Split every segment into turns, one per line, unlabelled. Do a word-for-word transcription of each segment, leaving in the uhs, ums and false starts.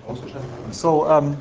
So um,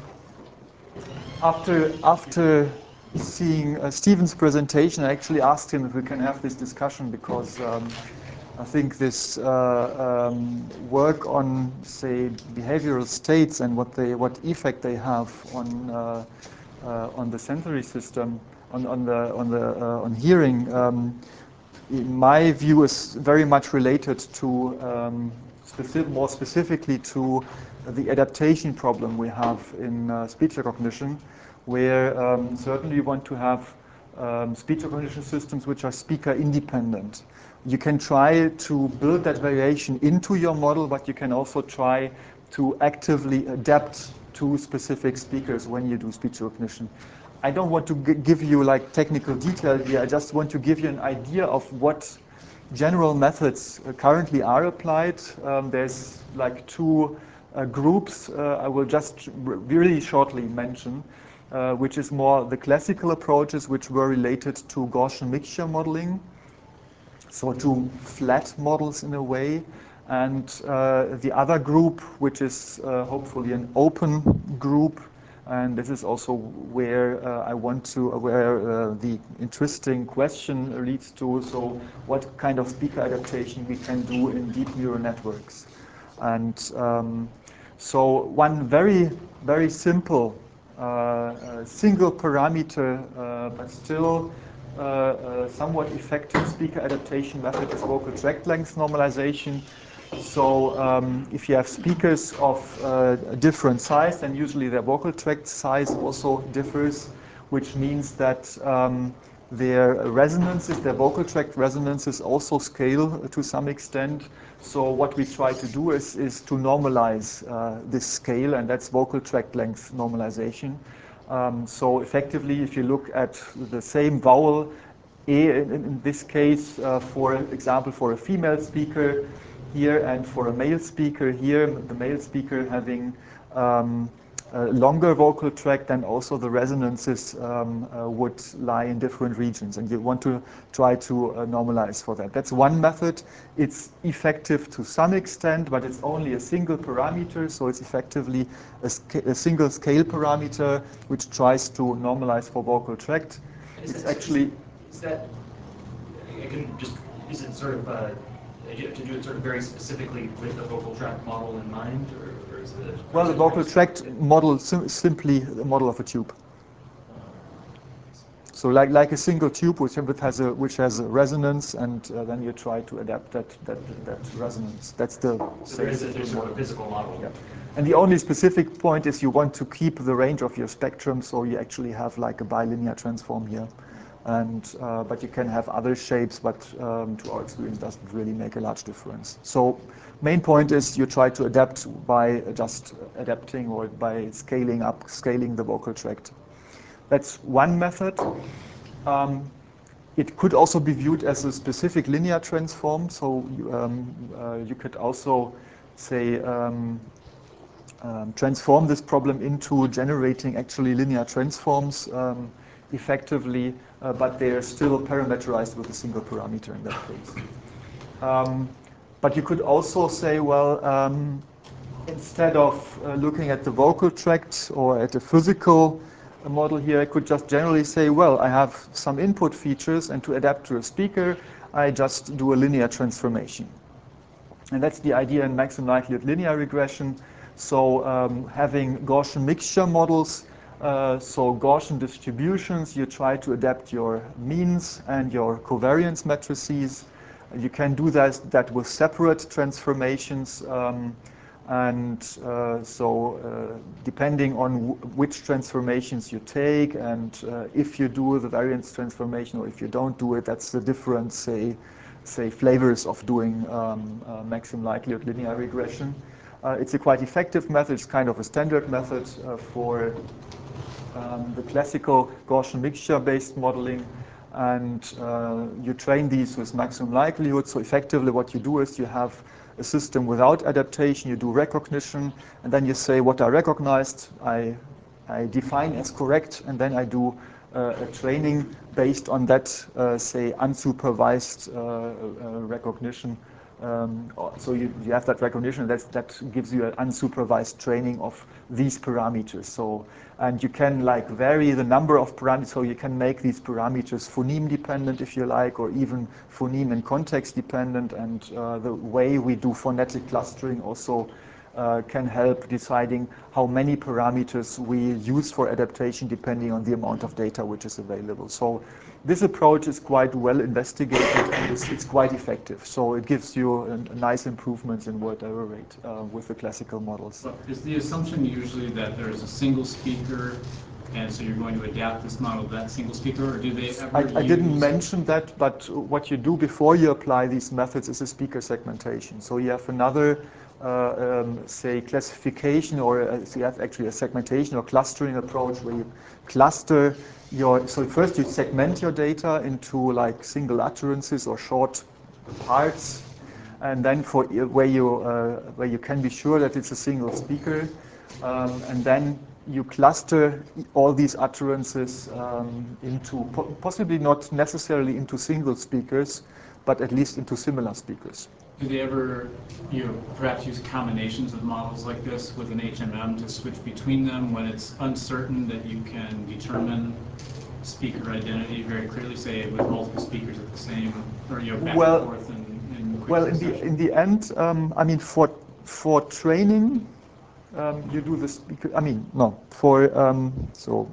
after after seeing uh, Stephen's presentation, I actually asked him if we can have this discussion because um, I think this uh, um, work on, say, behavioral states and what they what effect they have on uh, uh, on the sensory system, on on the on the uh, on hearing. Um, in my view, is very much related to um, specific, more specifically to the adaptation problem we have in uh, speech recognition, where um, certainly you want to have um, speech recognition systems which are speaker independent. You can try to build that variation into your model, but you can also try to actively adapt to specific speakers when you do speech recognition. I don't want to g give you like technical detail here. I just want to give you an idea of what general methods uh, currently are applied. Um, there's like two uh, groups uh, I will just really shortly mention, uh, which is more the classical approaches which were related to Gaussian mixture modeling, so to flat models in a way. And uh, the other group, which is uh, hopefully an open group, and this is also where uh, I want to, where uh, the interesting question leads to, so what kind of speaker adaptation we can do in deep neural networks. And um, so one very, very simple uh, uh, single parameter, uh, but still uh, uh, somewhat effective speaker adaptation method is vocal tract length normalization. So um, if you have speakers of uh, a different size, then usually their vocal tract size also differs, which means that um, their resonances, their vocal tract resonances also scale to some extent. So what we try to do is, is to normalize uh, this scale, and that's vocal tract length normalization. Um, so effectively, if you look at the same vowel, A in, in this case, uh, for example, for a female speaker here and for a male speaker here, the male speaker having um, a longer vocal tract, and also the resonances um, uh, would lie in different regions, and you want to try to uh, normalize for that. That's one method. It's effective to some extent, but it's only a single parameter, so it's effectively a, sca a single scale parameter which tries to normalize for vocal tract.
Is
it's
that,
actually...
Is, is that, I can just, is it sort of, uh, to do it sort of very specifically with the vocal tract model in mind, or, or is it?
Well, the vocal tract model sim simply the model of a tube. So like like a single tube which has a which has a resonance, and uh, then you try to adapt that that that resonance. That's the
so there is a, there's sort of a physical model.
Yeah. And the only specific point is you want to keep the range of your spectrum, so you actually have like a bilinear transform here. And uh, but you can have other shapes, but um, to our experience doesn't really make a large difference. So main point is you try to adapt by just adapting or by scaling up, scaling the vocal tract. That's one method. Um, it could also be viewed as a specific linear transform. So you, um, uh, you could also say um, um, transform this problem into generating actually linear transforms um, effectively, uh, but they are still parameterized with a single parameter in that case. Um, but you could also say, well, um, instead of uh, looking at the vocal tract or at a physical uh, model here, I could just generally say, well, I have some input features, and to adapt to a speaker, I just do a linear transformation. And that's the idea in maximum likelihood linear regression. So um, having Gaussian mixture models, uh, so Gaussian distributions, you try to adapt your means and your covariance matrices. You can do that, that with separate transformations. Um, and uh, so uh, depending on w which transformations you take, and uh, if you do the variance transformation or if you don't do it, that's the different, say, say flavors of doing um, uh, maximum likelihood linear regression. Uh, it's a quite effective method. It's kind of a standard method uh, for um, the classical Gaussian mixture-based modeling. And uh, you train these with maximum likelihood. So effectively what you do is you have a system without adaptation. You do recognition, and then you say what I recognized, I, I define as correct, and then I do uh, a training based on that, uh, say, unsupervised uh, uh, recognition um, so you, you have that recognition. That that gives you an unsupervised training of these parameters. So and you can like vary the number of parameters. So you can make these parameters phoneme dependent, if you like, or even phoneme and context dependent. And uh, the way we do phonetic clustering also uh, can help deciding how many parameters we use for adaptation depending on the amount of data which is available. So this approach is quite well investigated and it's, it's quite effective. So it gives you a, a nice improvements in word error rate uh, with the classical models.
So is the assumption usually that there's a single speaker and so you're going to adapt this model to that single speaker, or do they ever
I,
use...
I didn't mention that, but what you do before you apply these methods is a speaker segmentation. So you have another, uh, um, say, classification, or a, so you have actually a segmentation or clustering approach where you cluster your, so first you segment your data into like single utterances or short parts, and then for where you, uh, where you can be sure that it's a single speaker, um, and then you cluster all these utterances um, into, po possibly not necessarily into single speakers, but at least into similar speakers.
Do they ever, you know, perhaps use combinations of models like this with an H M M to switch between them when it's uncertain that you can determine speaker identity very clearly, say with multiple speakers at the same, or you know, back
well,
and forth in, in quick
Well, in
succession?
the in the end, um, I mean, for for training, um, you do this. I mean, no, for um, so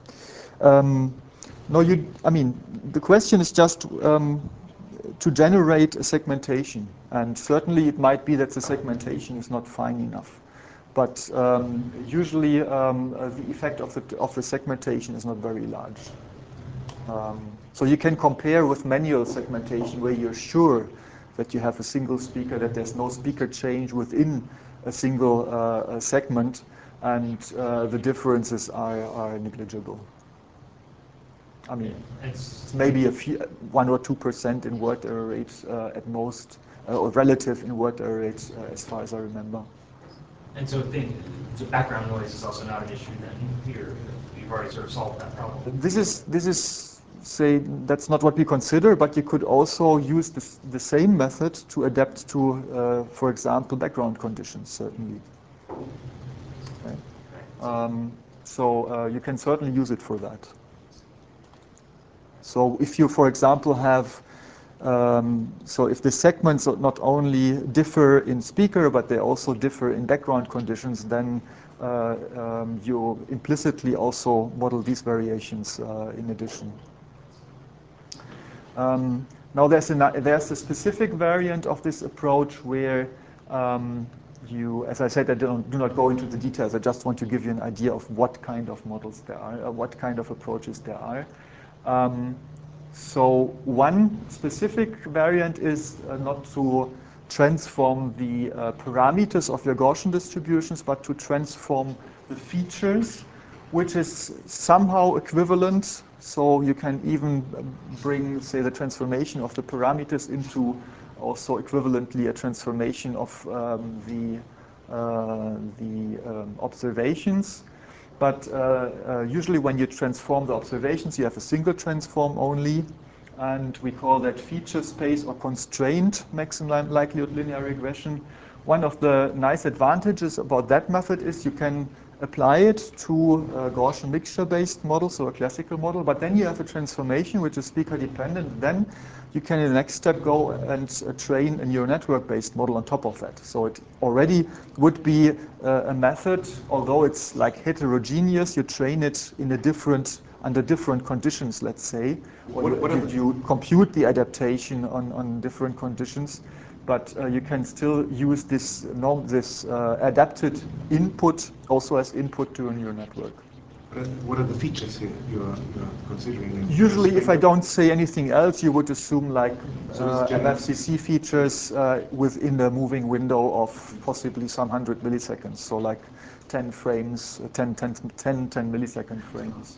um, no, you. I mean, the question is just um, to generate a segmentation, and certainly it might be that the segmentation is not fine enough. But um, usually um, uh, the effect of the of the segmentation is not very large. Um, so you can compare with manual segmentation where you're sure that you have a single speaker, that there's no speaker change within a single uh, a segment, and uh, the differences are, are negligible. I mean, it's maybe a few, one or two percent in word error rates uh, at most, uh, or relative in word error rates, uh, as far as I remember.
And so think, so background noise is also not an issue then. You're, you've already sort of solved that problem.
This is this is say that's not what we consider, but you could also use this, the same method to adapt to, uh, for example, background conditions. Certainly. Okay. Um, so uh, you can certainly use it for that. So if you, for example, have Um, so if the segments not only differ in speaker, but they also differ in background conditions, then uh, um, you implicitly also model these variations uh, in addition. Um, now there's a, there's a specific variant of this approach where um, you, as I said, I don't, do not go into the details. I just want to give you an idea of what kind of models there are, uh, what kind of approaches there are. Um, So one specific variant is uh, not to transform the uh, parameters of your Gaussian distributions, but to transform the features, which is somehow equivalent. So you can even bring, say, the transformation of the parameters into also equivalently a transformation of um, the, uh, the um, observations. But uh, uh, usually when you transform the observations, you have a single transform only. And we call that feature space or constrained maximum likelihood linear regression. One of the nice advantages about that method is you can apply it to a Gaussian mixture-based model, so a classical model, but then you have a transformation which is speaker dependent. Then you can in the next step go and uh, train a neural network-based model on top of that. So it already would be uh, a method, although it's like heterogeneous, you train it in a different, under different conditions, let's say. Or
What-
you,
what are
you,
the-
you compute the adaptation on, on different conditions, but uh, you can still use this, norm, this uh, adapted input also as input to a neural network.
Uh, What are the features here you're, you're considering?
Usually, if I don't say anything else, you would assume like
So it's
uh,
general-
M F C C features uh, within a moving window of possibly some hundred milliseconds. So like ten frames, ten, ten, ten, ten millisecond frames.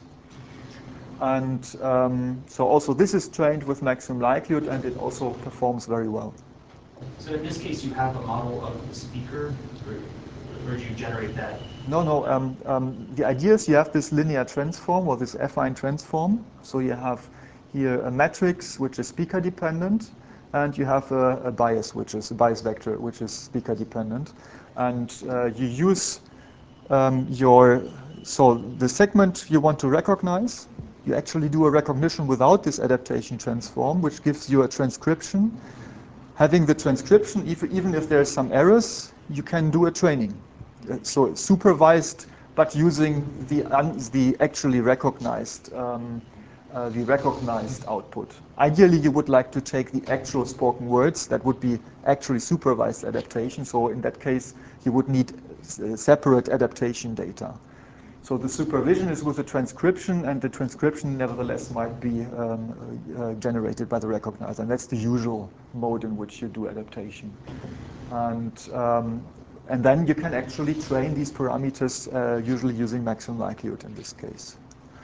And um, so also this is trained with maximum likelihood, and it also performs very well.
So in this case, you have a model of the speaker, or, or do you generate that?
No, no. Um, um, the idea is you have this linear transform or this affine transform. So you have here a matrix which is speaker dependent, and you have a, a bias, which is a bias vector, which is speaker dependent. And uh, you use um, your, so the segment you want to recognize, you actually do a recognition without this adaptation transform, which gives you a transcription. Having the transcription, if, even if there's some errors, you can do a training. Uh, so supervised, but using the, un, the actually recognized um, Uh, the recognized output. Ideally, you would like to take the actual spoken words. That would be actually supervised adaptation. So in that case, you would need uh, separate adaptation data. So the supervision is with the transcription, and the transcription nevertheless might be um, uh, generated by the recognizer. And that's the usual mode in which you do adaptation. And, um, and then you can actually train these parameters, uh, usually using maximum likelihood in this case.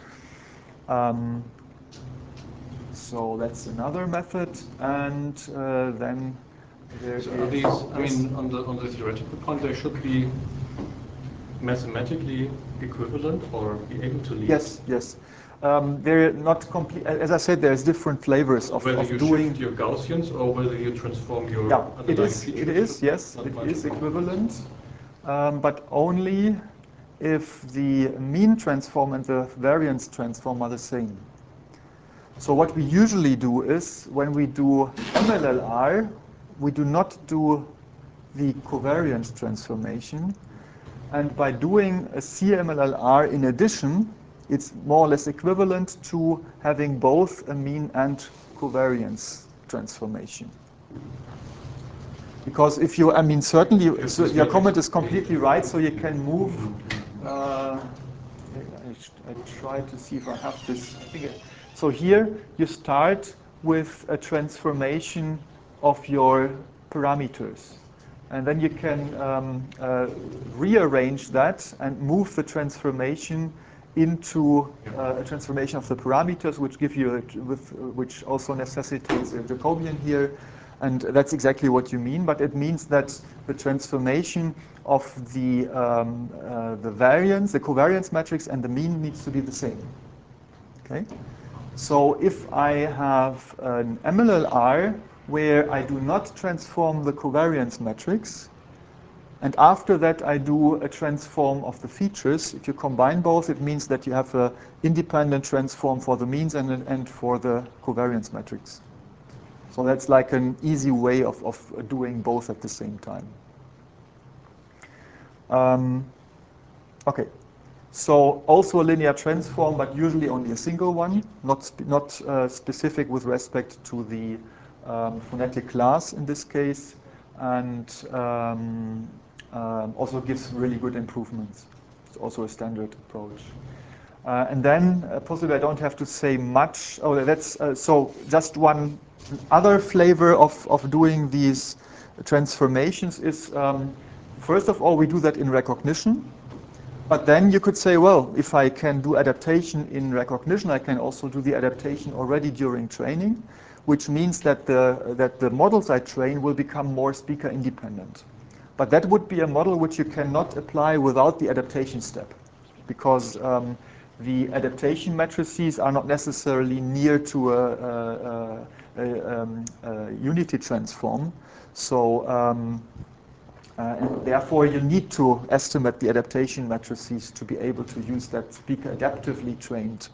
Um, so that's another method, and uh, then there
So
is,
are these, I
yes.
mean, on the on the theoretical point, they should be mathematically equivalent or be able to lead.
Yes, yes. Um, they're not complete. As I said, there's different flavors of,
whether
of
you
doing.
shift your Gaussians or whether you transform your
Yeah, it
underlying
is.
features.
It is. Yes,
Not
it
much
is
about.
equivalent, um, but only if the mean transform and the variance transform are the same. So what we usually do is, when we do M L L R, we do not do the covariance transformation. And by doing a C M L L R in addition, it's more or less equivalent to having both a mean and covariance transformation. Because if you, I mean, certainly, so your comment is completely right, so you can move. Uh, I, I try to see if I have this. I think it, so here you start with a transformation of your parameters. And then you can um, uh, rearrange that and move the transformation into uh, a transformation of the parameters, which give you, a, with, which also necessitates a Jacobian here. And that's exactly what you mean, but it means that the transformation of the, um, uh, the variance, the covariance matrix, and the mean needs to be the same. Okay? So if I have an M L L R where I do not transform the covariance matrix, and after that I do a transform of the features, if you combine both, it means that you have an independent transform for the means and, and for the covariance matrix. So that's like an easy way of, of doing both at the same time. Um, okay, so also a linear transform, but usually only a single one, not, sp not uh, specific with respect to the um, phonetic class in this case, and um, um, also gives really good improvements. It's also a standard approach. Uh, and then uh, possibly I don't have to say much. Oh, that's uh, so just one other flavor of, of doing these transformations is, um, first of all, we do that in recognition. But then you could say, well, if I can do adaptation in recognition, I can also do the adaptation already during training, which means that the, that the models I train will become more speaker independent. But that would be a model which you cannot apply without the adaptation step, because um, the adaptation matrices are not necessarily near to a, a, a, a, um, a unity transform. So, um, uh, and therefore you need to estimate the adaptation matrices to be able to use that speaker adaptively trained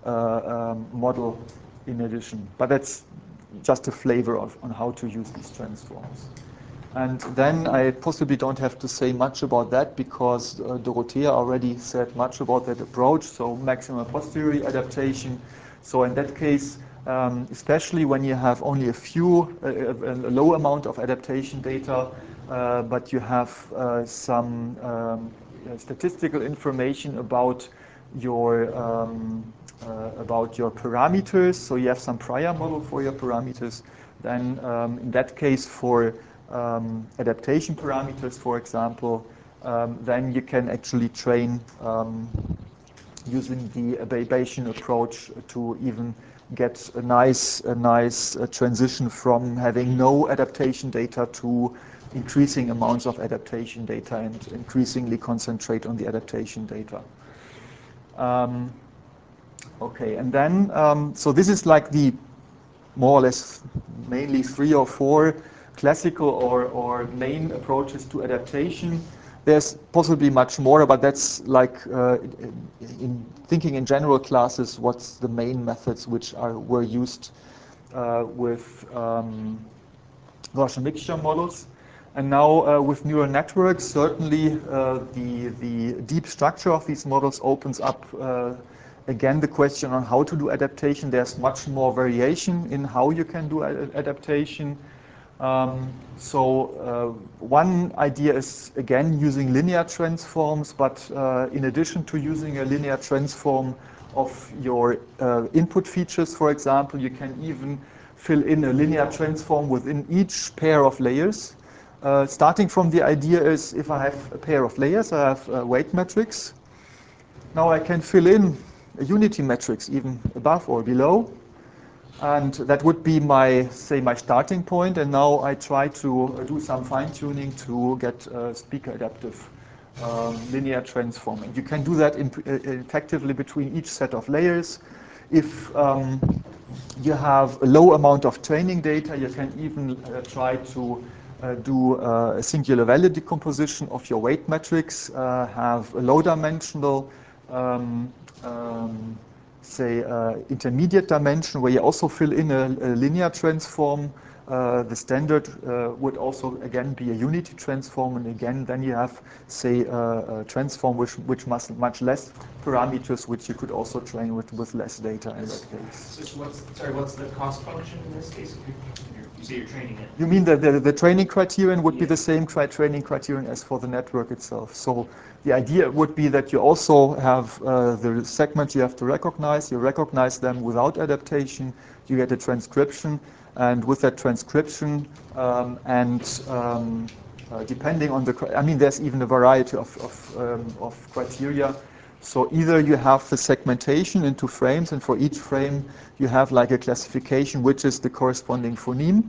uh, um, model in addition. But that's just a flavor of on how to use these transforms. And then I possibly don't have to say much about that because uh, Dorothea already said much about that approach, so maximum posteriori adaptation. So in that case, um, especially when you have only a few, uh, a, a low amount of adaptation data, uh, but you have uh, some um, statistical information about your um, uh, about your parameters, so you have some prior model for your parameters, then um, in that case for um, adaptation parameters, for example, um, then you can actually train um, using the Bayesian approach to even get a nice, a nice uh, transition from having no adaptation data to increasing amounts of adaptation data and increasingly concentrate on the adaptation data. Um, okay, and then, um, so this is like the more or less mainly three or four classical or, or main approaches to adaptation. There's possibly much more, but that's like uh, in thinking in general classes, what's the main methods which are were used uh, with um, Gaussian mixture models. And now uh, with neural networks, certainly uh, the, the deep structure of these models opens up uh, again the question on how to do adaptation. There's much more variation in how you can do ad adaptation. Um, so uh, one idea is again using linear transforms, but uh, in addition to using a linear transform of your uh, input features, for example, you can even fill in a linear transform within each pair of layers. Uh, starting from the idea is if I have a pair of layers, I have a weight matrix. Now I can fill in a unity matrix even above or below. And that would be my, say, my starting point. And now I try to do some fine-tuning to get a speaker adaptive um, linear transform. And you can do that in, uh, effectively between each set of layers. If um, you have a low amount of training data, you can even uh, try to uh, do uh, a singular value decomposition of your weight matrix, uh, have a low dimensional um, um, say, uh, intermediate dimension where you also fill in a, a linear transform. Uh, the standard uh, would also, again, be a unity transform. And again, then you have, say, uh, a transform which, which must much less parameters, which you could also train with, with less data in that case.
So what's, sorry, what's the cost function in this case? You say you're training it.
You mean that the, the training criterion would
Yeah.
be the same tri training criterion as for the network itself. So the idea would be that you also have uh, the segments you have to recognize. You recognize them without adaptation. You get a transcription. And with that transcription um, and um, uh, depending on the, I mean, there's even a variety of, of, um, of criteria. So either you have the segmentation into frames, and for each frame you have like a classification, which is the corresponding phoneme.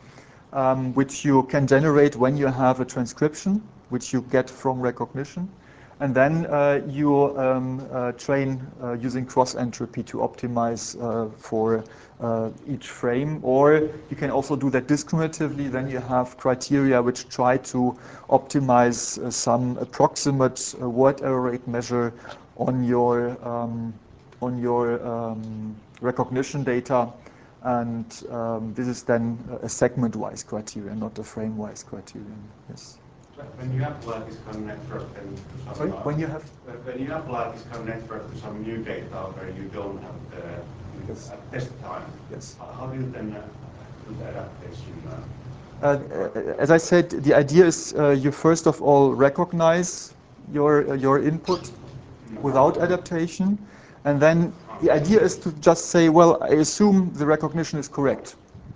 Um, which you can generate when you have a transcription, which you get from recognition. And then uh, you um, uh, train uh, using cross-entropy to optimize uh, for uh, each frame. Or you can also do that discriminatively. Then you have criteria which try to optimize uh, some approximate uh, word error rate measure on your, um, on your um, recognition data. And um, this is then a segment-wise criterion, not a frame-wise criterion. Yes.
When you apply this kind of network, then to some,
Sorry, when you have
when you apply this kind of network to some new data where you don't have the
yes.
uh, test time,
Yes.
how do you then uh, do the adaptation? Uh,
Uh, as I said, the idea is uh, you first of all recognize your uh, your input without adaptation, and then the idea is to just say, well, I assume the recognition is correct.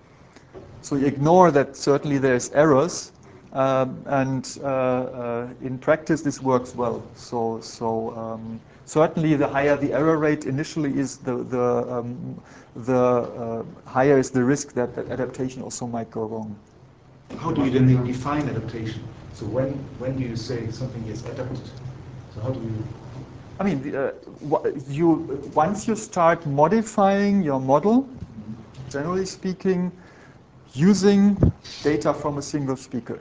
So you ignore that certainly there's errors, um, and uh, uh, in practice this works well. So so um, certainly the higher the error rate initially is, the the um, the uh, higher is the risk that, that adaptation also might go wrong.
How do you then define adaptation? So when when do you say something is adapted? So how do you?
I mean, uh, you once you start modifying your model, generally speaking, using data from a single speaker.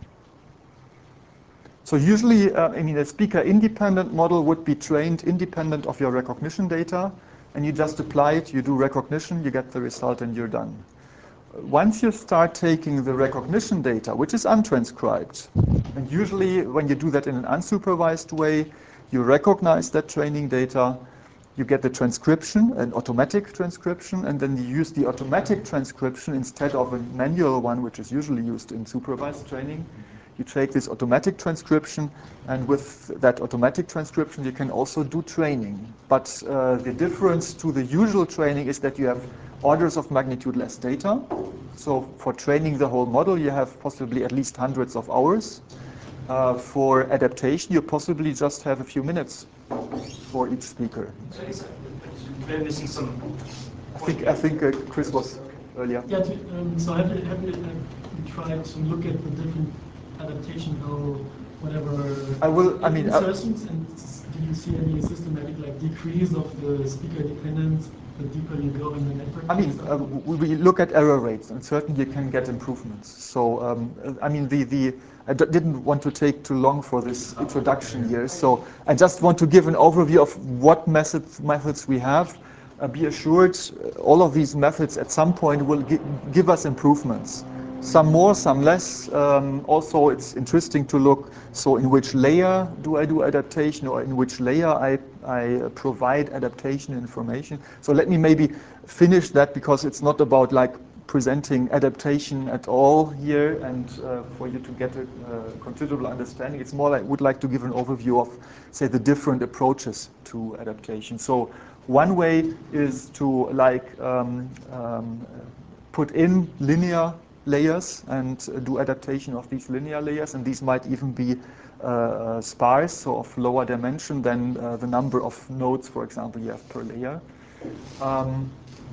So usually, uh, I mean, a speaker-independent model would be trained independent of your recognition data, and you just apply it, you do recognition, you get the result, and you're done. Once you start taking the recognition data, which is untranscribed, and usually when you do that in an unsupervised way, you recognize that training data, you get the transcription, an automatic transcription, and then you use the automatic transcription instead of a manual one, which is usually used in supervised training. You take this automatic transcription, and with that automatic transcription, you can also do training. But uh, the difference to the usual training is that you have orders of magnitude less data. So for training the whole model, you have possibly at least hundreds of hours. Uh, for adaptation, you possibly just have a few minutes for each speaker.
So I guess I'm missing some.
I think I think uh, Chris was earlier.
Yeah. To, um, so have you have you uh, tried to look at the different adaptation how whatever
I will. I mean,
insertions, uh, and do you see any systematic like decrease of the speaker dependence the deeper you go in the network?
I mean, uh, we we look at error rates, and certainly you can get improvements. So, um, I mean, the, the I d- didn't want to take too long for this introduction here. So, I just want to give an overview of what methods methods we have. Uh, be assured, uh, all of these methods at some point will gi- give us improvements. Some more, some less. Um, also, it's interesting to look, so in which layer do I do adaptation, or in which layer I, I provide adaptation information. So let me maybe finish that, because it's not about like presenting adaptation at all here and uh, for you to get a uh, considerable understanding. It's more like I would like to give an overview of, say, the different approaches to adaptation. So one way is to like um, um, put in linear layers and uh, do adaptation of these linear layers, and these might even be uh, uh, sparse, so of lower dimension than uh, the number of nodes, for example, you have per layer. Um,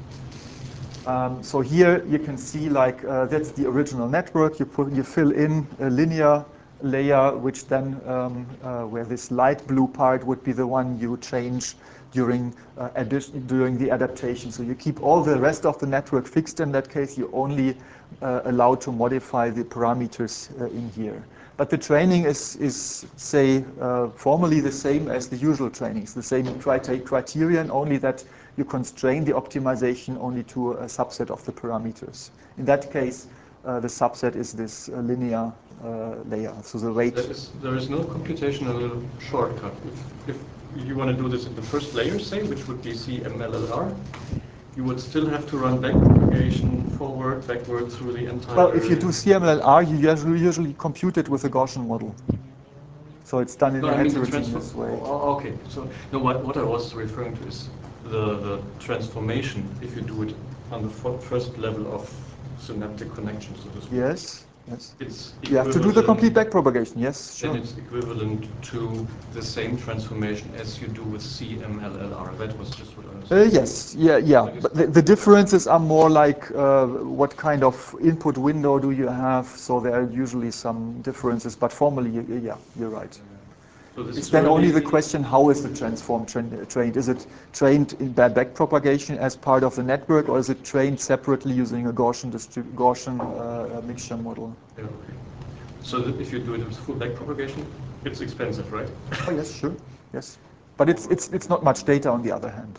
um, so here you can see like uh, that's the original network. You put you fill in a linear layer, which then um, uh, where this light blue part would be the one you change during uh, addition during the adaptation. So you keep all the rest of the network fixed. In that case, you only uh, allowed to modify the parameters uh, in here. But the training is, is say, uh, formally the same as the usual trainings, the same criteria, criterion, only that you constrain the optimization only to a subset of the parameters. In that case, uh, the subset is this uh, linear uh, layer, so the weight.
There is, there is no computational shortcut. If, if you want to do this in the first layer, say, which would be C M L L R, you would still have to run backpropagation forward, backward through the entire...
Well, if you do C M L L R, you usually, usually compute it with a Gaussian model. So it's done in
No,
a
I mean the
heterogeneous
transform.
way.
Oh, okay. So no, what what I was referring to is the the transformation. If you do it on the fir- first level of synaptic connection, so to speak.
Yes, yes.
It's
You have to do the complete backpropagation, yes, sure.
Then it's equivalent to the same transformation as you do with C M L L R. That was just what I was
Uh,
saying.
yes, yeah, yeah. But the, the differences are more like uh, what kind of input window do you have? So there are usually some differences, but formally, y- yeah, you're right.
So this
It's
is
then only
really-
the question, how is the transform tra- trained? Is it trained in by backpropagation as part of the network, or is it trained separately using a Gaussian, distrib- Gaussian uh, mixture model?
Yeah, okay. So that if you do it with full backpropagation, it's expensive, right?
Oh yes, sure, yes. But it's, it's, it's not much data on the other hand.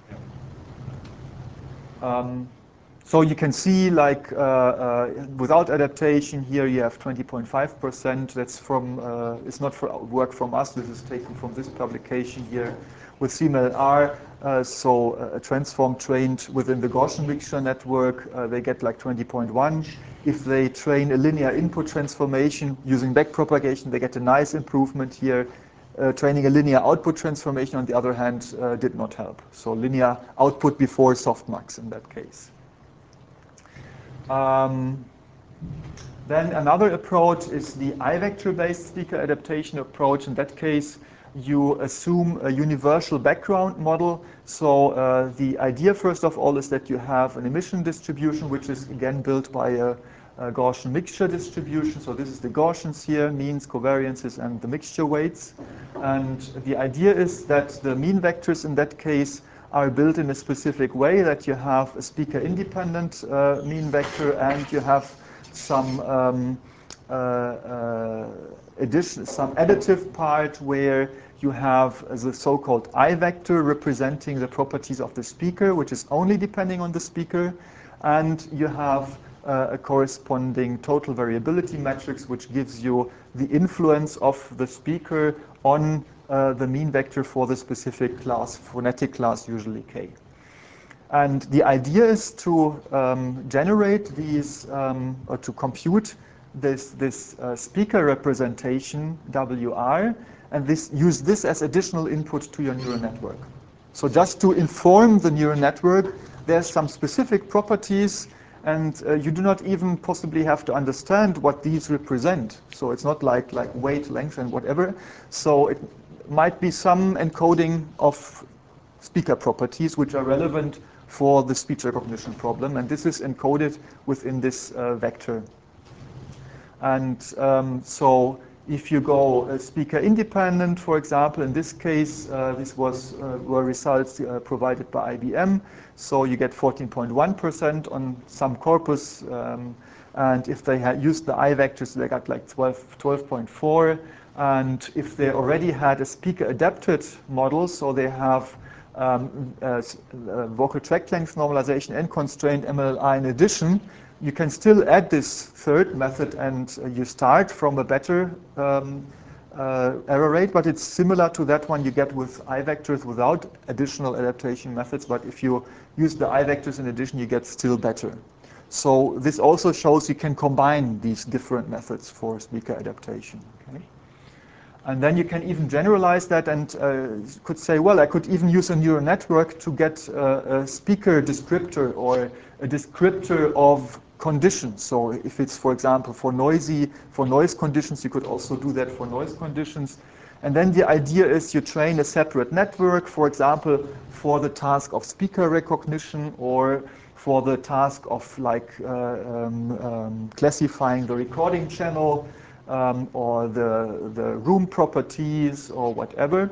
Um, so you can see, like, uh, uh, without adaptation, here you have twenty point five percent. That's from, uh, it's not for work from us. This is taken from this publication here with C M L L R. Uh, so a transform trained within the Gaussian mixture network, uh, they get like twenty point one. If they train a linear input transformation using backpropagation, they get a nice improvement here. Uh, training a linear output transformation, on the other hand, uh, did not help. So linear output before softmax in that case. Um, then another approach is the I-vector-based speaker adaptation approach. In that case, you assume a universal background model. So uh, the idea, first of all, is that you have an emission distribution, which is again built by a, a Gaussian mixture distribution. So this is the Gaussians here, means, covariances, and the mixture weights. And the idea is that the mean vectors in that case are built in a specific way, that you have a speaker-independent uh, mean vector, and you have some um, uh, uh, addition, some additive part where you have the so-called I-vector representing the properties of the speaker, which is only depending on the speaker, and you have uh, a corresponding total variability matrix, which gives you the influence of the speaker on uh, the mean vector for the specific class, phonetic class, usually K. And the idea is to um, generate these, um, or to compute this, this uh, speaker representation, W R, and this, use this as additional input to your neural network. So just to inform the neural network, there's some specific properties, and uh, you do not even possibly have to understand what these represent. So it's not like, like weight, length, and whatever. So it might be some encoding of speaker properties which are relevant for the speech recognition problem, and this is encoded within this uh, vector. And um, so If you go uh, speaker independent, for example, in this case, uh, this was uh, were results uh, provided by I B M. So you get fourteen point one percent on some corpus, um, and if they had used the I vectors, they got like twelve point four. And if they already had a speaker adapted model, so they have um, uh, uh, vocal tract length normalization and constrained M L I in addition, you can still add this third method, and uh, you start from a better um, uh, error rate, but it's similar to that one you get with I vectors without additional adaptation methods. But if you use the I vectors in addition, you get still better. So this also shows you can combine these different methods for speaker adaptation. Okay? And then you can even generalize that and uh, could say, well, I could even use a neural network to get a, a speaker descriptor or a descriptor of conditions. So if it's, for example, for noisy, for noise conditions, you could also do that for noise conditions. And then the idea is you train a separate network, for example, for the task of speaker recognition or for the task of like uh, um, um, classifying the recording channel. Um, or the, the room properties or whatever.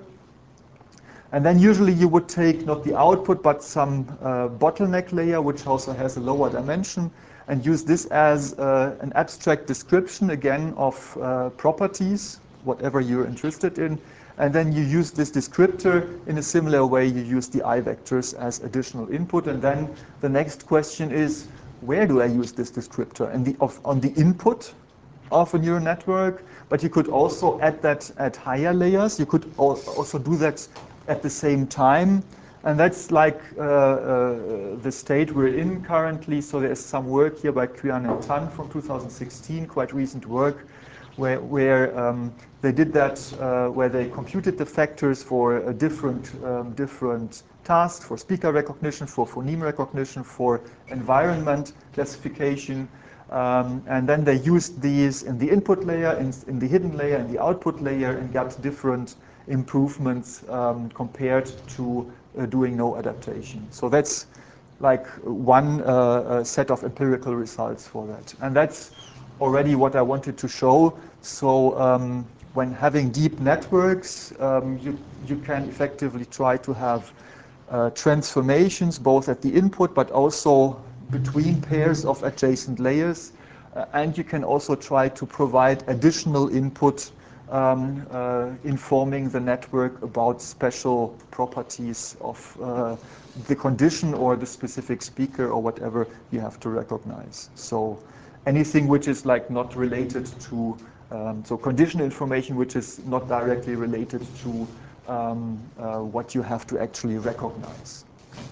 And then usually you would take not the output but some uh, bottleneck layer, which also has a lower dimension, and use this as uh, an abstract description again of uh, properties, whatever you're interested in. And then you use this descriptor in a similar way you use the I vectors as additional input. And then the next question is, where do I use this descriptor? And the, of, on the input of a neural network, but you could also add that at higher layers. You could also do that at the same time. And that's like uh, uh, the state we're in currently. So there's some work here by Qian and Tan from two thousand sixteen, quite recent work, where, where um, they did that, uh, where they computed the factors for a different, um, different tasks, for speaker recognition, for phoneme recognition, for environment classification. Um, and then they used these in the input layer, in, in the hidden layer, in the output layer, and got different improvements um, compared to uh, doing no adaptation. So that's like one uh, uh, set of empirical results for that. And that's already what I wanted to show. So um, when having deep networks, um, you, you can effectively try to have uh, transformations both at the input but also between pairs of adjacent layers. Uh, and you can also try to provide additional input um, uh, informing the network about special properties of uh, the condition or the specific speaker or whatever you have to recognize. So anything which is like not related to, um, so condition information which is not directly related to um, uh, what you have to actually recognize.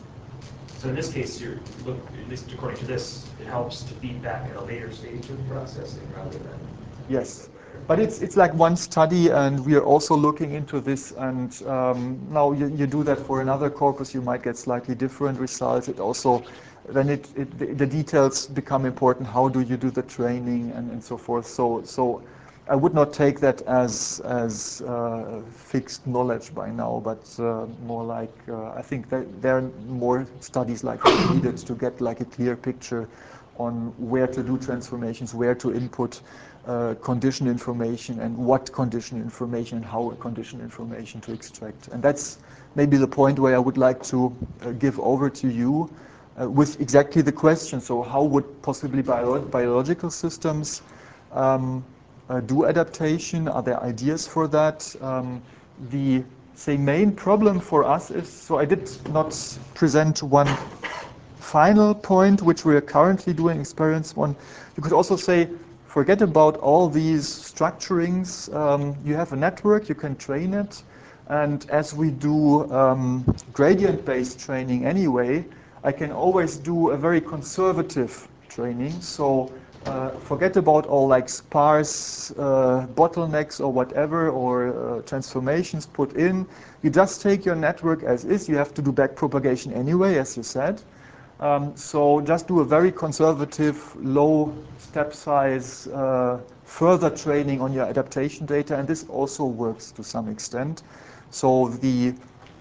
So in this case, you're, look, at least according to this, it helps to feed back at a later stage of processing rather than...
Yes, but it's it's like one study, and we are also looking into this. And um, now you, you do that for another corpus, you might get slightly different results. It also, then it, it the, the details become important. How do you do the training and, and so forth? So so I would not take that as as uh, fixed knowledge by now, but uh, more like uh, I think that there are more studies like that needed to get like a clear picture on where to do transformations, where to input uh, condition information, and what condition information and how condition information to extract. And that's maybe the point where I would like to uh, give over to you uh, with exactly the question. So how would possibly bio biological systems um, uh, do adaptation? Are there ideas for that? Um, the say main problem for us is, so I did not present one final point, which we are currently doing experiments on. You could also say, forget about all these structurings. Um, you have a network, you can train it. And as we do um, gradient-based training anyway, I can always do a very conservative training. So uh, forget about all like sparse uh, bottlenecks or whatever, or uh, transformations put in. You just take your network as is. You have to do backpropagation anyway, as you said. Um, so just do a very conservative, low step size, uh, further training on your adaptation data, and this also works to some extent. So the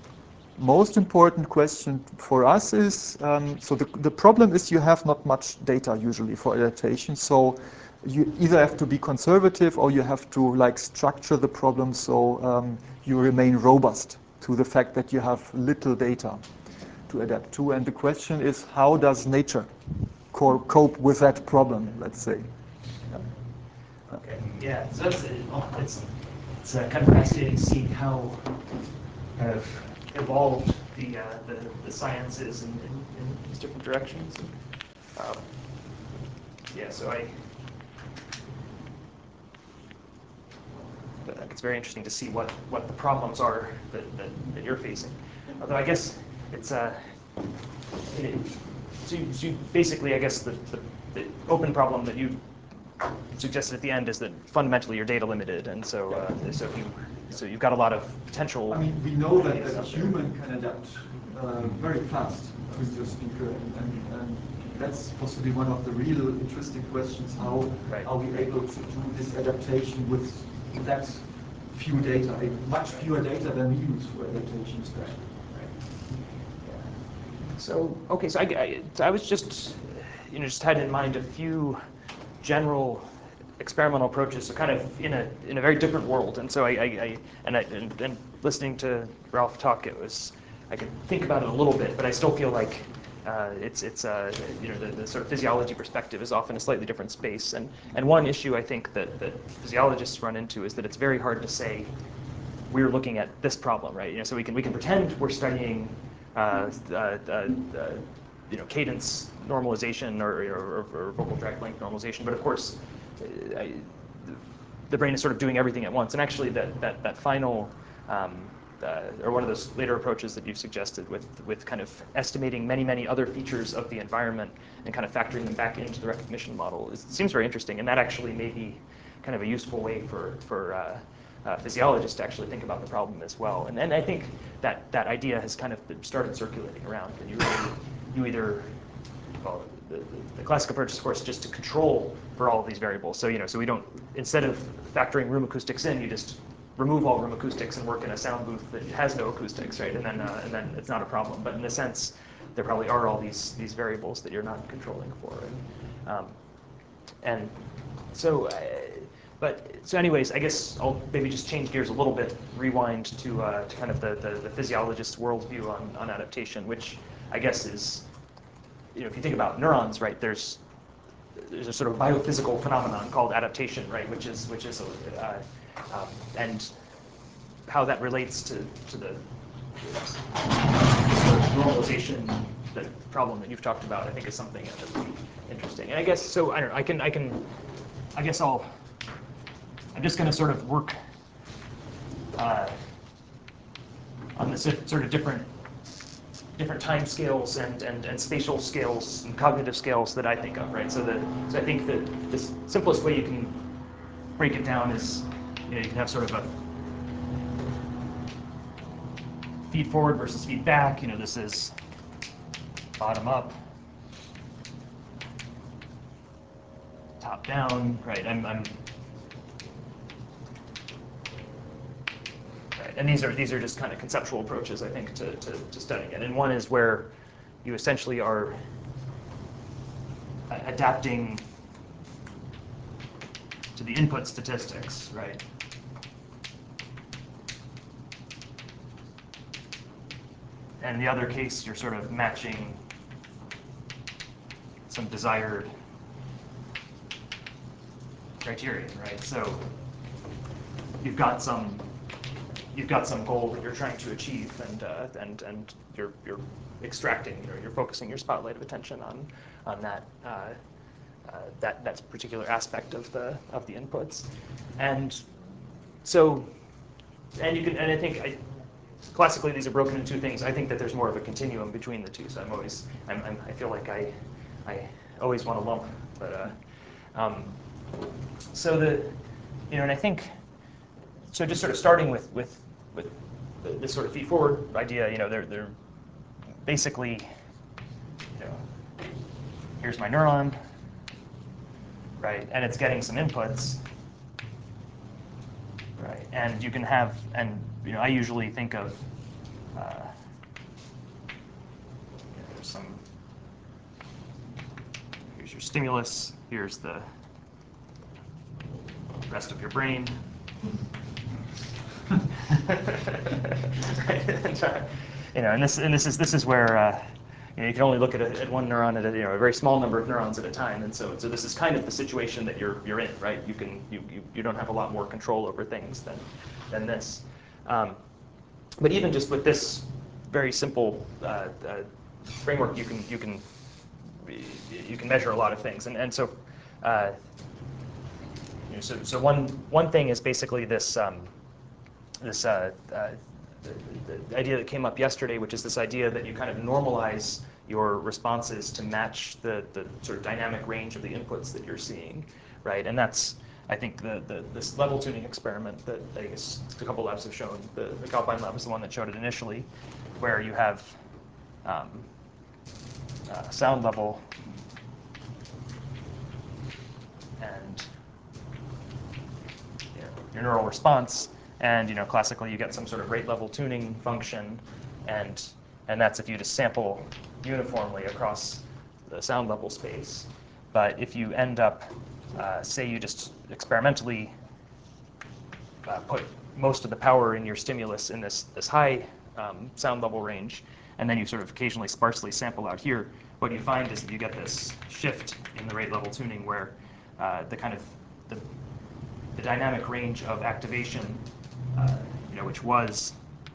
most important question for us is, um, so the, the problem is you have not much data usually for adaptation. So you either have to be conservative or you have to like structure the problem so um, you remain robust to the fact that you have little data to adapt to. And the question is, how does nature co cope with that problem, let's say?
Okay. Yeah. So that's it's it's uh, kind of fascinating seeing how kind of evolved the uh, the, the sciences in, in, in these different directions. Um, yeah. So I. But I think it's very interesting to see what, what the problems are that, that, that you're facing. Although I guess it's uh, it, so, you, so you basically, I guess the, the, the open problem that you suggested at the end is that fundamentally you're data limited, and so uh, so if you so you've got a lot of potential.
I mean, we know that, that a human can adapt uh, very fast to your speaker, and, and, and that's possibly one of the real interesting questions. How
Right.
are we able to do this adaptation with that few data, much fewer data than we use for adaptation, especially.
So okay, so I, I, so I was just you know just had in mind a few general experimental approaches, so kind of in a in a very different world. And so I, I, I and I and, and listening to Ralph talk, it was I could think about it a little bit, but I still feel like uh, it's it's uh, you know the, the sort of physiology perspective is often a slightly different space. And and one issue I think that that physiologists run into is that it's very hard to say we're looking at this problem, right? You know, so we can we can pretend we're studying uh, uh, uh, uh, you know cadence normalization or, or, or vocal tract length normalization, but of course. I, the brain is sort of doing everything at once, and actually that that that final um, uh, or one of those later approaches that you've suggested with with kind of estimating many many other features of the environment and kind of factoring them back into the recognition model is, seems very interesting, and that actually may be kind of a useful way for for uh, uh, physiologists to actually think about the problem as well. And and I think that that idea has kind of been started circulating around that you really, you either well, the, the classic approach is, of course, just to control for all of these variables. So, you know, so we don't, instead of factoring room acoustics in, you just remove all room acoustics and work in a sound booth that has no acoustics, right? And then, uh, and then it's not a problem. But in a sense, there probably are all these these variables that you're not controlling for. And, um, and so, uh, but so, anyways, I guess I'll maybe just change gears a little bit, rewind to uh, to kind of the the, the physiologist's worldview on on adaptation, which I guess is. You know, if you think about neurons, right, there's there's a sort of biophysical phenomenon called adaptation, right, which is which is uh, um, and how that relates to to the sort of normalization the problem that you've talked about, I think is something that would be interesting. And I guess so. I don't know. I can I can I guess I'll I'm just going to sort of work uh, on this sort of different. different time scales and, and, and spatial scales and cognitive scales that I think of, right? So, the, so I think that the simplest way you can break it down is, you know, you can have sort of a feed forward versus feed back. You know, this is bottom up, top down, right? I'm, I'm right. And these are these are just kind of conceptual approaches, I think, to, to, to studying it. And one is where you essentially are adapting to the input statistics, right? And in the other case, you're sort of matching some desired criterion, right? So you've got some you've got some goal that you're trying to achieve, and uh, and and you're you're extracting, you know, you're focusing your spotlight of attention on on that uh, uh, that that particular aspect of the of the inputs, and so and you can and I think I, classically these are broken into two things. I think that there's more of a continuum between the two, so I'm always I'm, I'm I feel like I I always want to lump, but uh, um, so the you know and I think. So just sort of starting with with with this sort of feed forward idea, you know, they're they're basically, you know, here's my neuron, right, and it's getting some inputs, right, and you can have, and you know, I usually think of, uh, you know, there's some, here's your stimulus, here's the rest of your brain. Right? And, uh, you know, and this and this is this is where uh, you know, you can only look at, a, at one neuron at a, you know, a very small number of neurons at a time, and so so this is kind of the situation that you're you're in, right? You can you you, you don't have a lot more control over things than than this. Um, but even just with this very simple uh, uh, framework, you can you can you can measure a lot of things, and and so. Uh, you know, so so one one thing is basically this. Um, this uh, uh, the, the idea that came up yesterday, which is this idea that you kind of normalize your responses to match the, the sort of dynamic range of the inputs that you're seeing, right? And that's, I think, the, the this level tuning experiment that I guess a couple labs have shown. The, the Calpine lab was the one that showed it initially, where you have um, uh, sound level and you know, your neural response. And you know, classically, you get some sort of rate level tuning function, and and that's if you just sample uniformly across the sound level space. But if you end up, uh, say, you just experimentally uh, put most of the power in your stimulus in this this high um, sound level range, and then you sort of occasionally sparsely sample out here, what you find is that you get this shift in the rate level tuning where uh, the kind of the the dynamic range of activation. Uh, you know, which was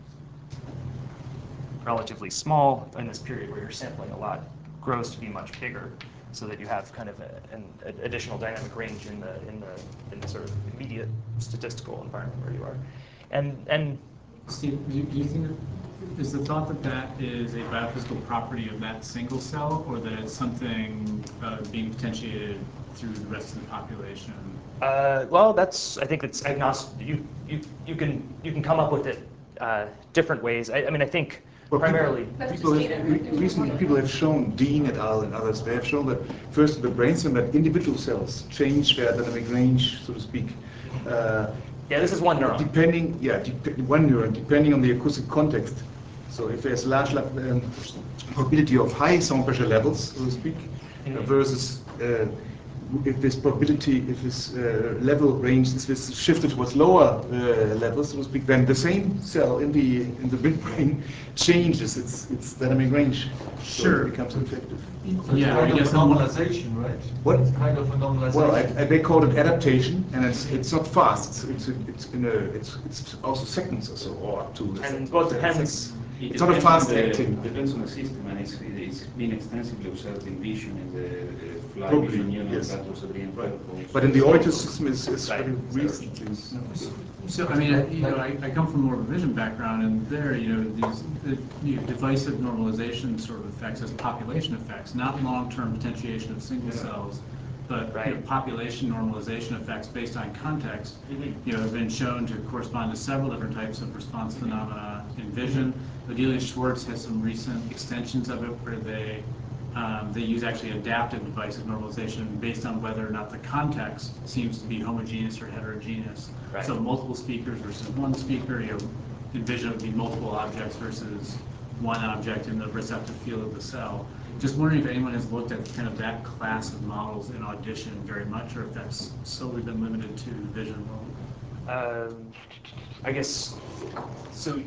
relatively small in this period where you're sampling a lot, grows to be much bigger, so that you have kind of a, an additional dynamic range in the in the in the sort of immediate statistical environment where you are, and and.
Steve, do you, do you think that, is the thought that that is a biophysical property of that single cell, or that it's something uh, being potentiated through the rest of the population?
Uh, well, that's I think it's agnostic. You you you can you can come up with it uh, different ways. I, I mean, I think
well,
primarily.
People, people have, re recently, people have shown, Dean et al. And others, they have shown that first in the brainstem that individual cells change their dynamic range, so to speak. Uh,
yeah, this is one neuron.
Depending, yeah, dep one neuron, depending on the acoustic context. So if there's large um, probability of high sound pressure levels, so to speak, mm-hmm. uh, versus uh, if this probability, if this uh, level range is this shifted towards lower uh, levels, so to speak, then the same cell in the in the midbrain changes its its dynamic range.
Sure.
So it becomes effective.
So yeah,
I
kind
guess
of a normalization, right?
What?
It's kind of a normalization.
Well, I, I, they call it adaptation, and it's it's not fast. It's it's it's in a it's it's also seconds or so, or up to.
And well, it depends.
It it's not a fast
the,
acting.
Depends on the system, and it's, it's been extensively observed in vision in the uh, fly
Probably,
vision unit
yes.
that was being
Right.
proposed.
But in the audio system is is
Right.
very recently.
So, I mean, I, you know, I, I come from more of a vision background, and there, you know, these the, you know, divisive normalization sort of effects as population effects, not long-term potentiation of single
Yeah.
cells, but
Right.
you know, population normalization effects based on context,
Mm-hmm.
you know, have been shown to correspond to several different types of response phenomena in vision. Odelia Schwartz has some recent extensions of it where they um, they use actually adaptive divisive normalization based on whether or not the context seems to be homogeneous or heterogeneous.
Right.
So multiple speakers versus one speaker, you know, in vision it would be multiple objects versus one object in the receptive field of the cell. Just wondering if anyone has looked at kind of that class of models in Audition very much, or if that's solely been limited to vision world.
Um, I guess so.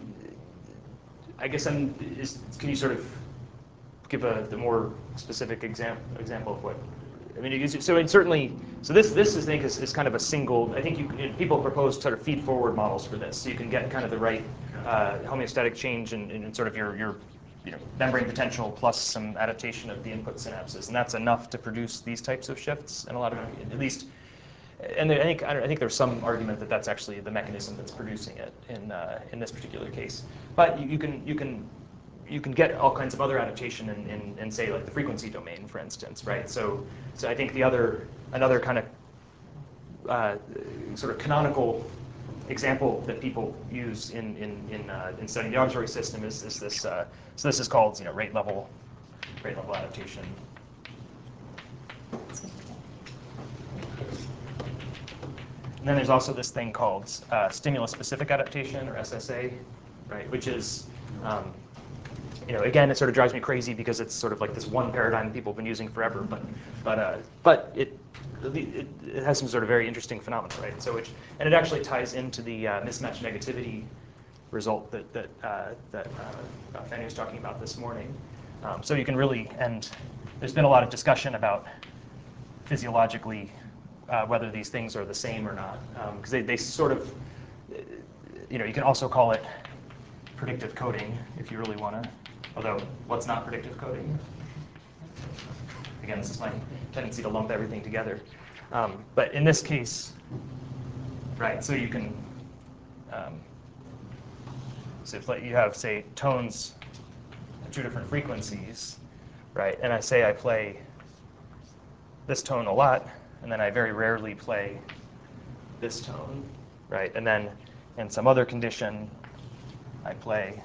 I guess I'm. Is, can you sort of give a the more specific example example of what? I mean, it, so it certainly. So this this I think is, is kind of a single. I think you, you know, people propose sort of feed forward models for this, so you can get kind of the right uh, homeostatic change in, in sort of your your you know membrane potential plus some adaptation of the input synapses, and that's enough to produce these types of shifts. And a lot of at least. And I think I think there's some argument that that's actually the mechanism that's producing it in uh, in this particular case. But you, you can you can you can get all kinds of other adaptation in, in, in say like the frequency domain, for instance, right? So so I think the other another kind of uh, sort of canonical example that people use in in in, uh, in studying the auditory system is, is this. Uh, so this is called you know rate level rate level adaptation. And then there's also this thing called uh, stimulus-specific adaptation, or S S A, right? Which is, um, you know, again, it sort of drives me crazy because it's sort of like this one paradigm people have been using forever. But, but, uh, but it it, it has some sort of very interesting phenomena, right? So which, and it actually ties into the uh, mismatch negativity result that that uh, that uh, Fanny was talking about this morning. Um, so you can really, and there's been a lot of discussion about physiologically uh, whether these things are the same or not, because um, they they sort of, you know, you can also call it predictive coding if you really want to. Although, what's not predictive coding? Again, this is my tendency to lump everything together. Um, but in this case, right, so you can, um, so if like you have, say, tones at two different frequencies, right, and I say I play this tone a lot, and then I very rarely play this tone, right, and then in some other condition, I play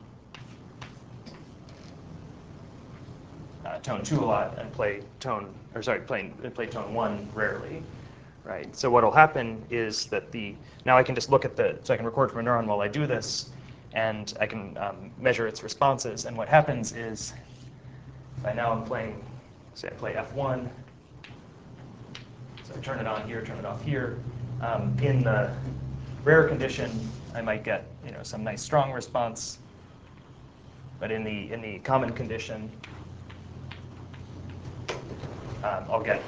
Uh, tone two a lot and play tone, or sorry, play, play tone one rarely, right? So what'll happen is that the, now I can just look at the, so I can record from a neuron while I do this, and I can um, measure its responses. And what happens is, by now I'm playing, say I play F one, so I turn it on here, turn it off here. Um, in the rare condition, I might get, you know, some nice strong response, but in the in the common condition, Um, I'll get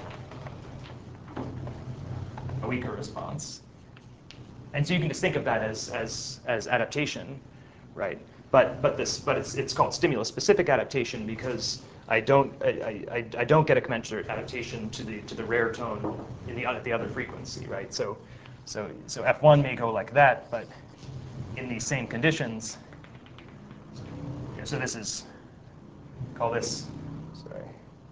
a weaker response. And so you can just think of that as as as adaptation, right? But but this but it's it's called stimulus-specific adaptation because I don't I, I, I don't get a commensurate adaptation to the to the rare tone in the other the other frequency, right? So so so F one may go like that, but in these same conditions. You know, so this is, call this, sorry.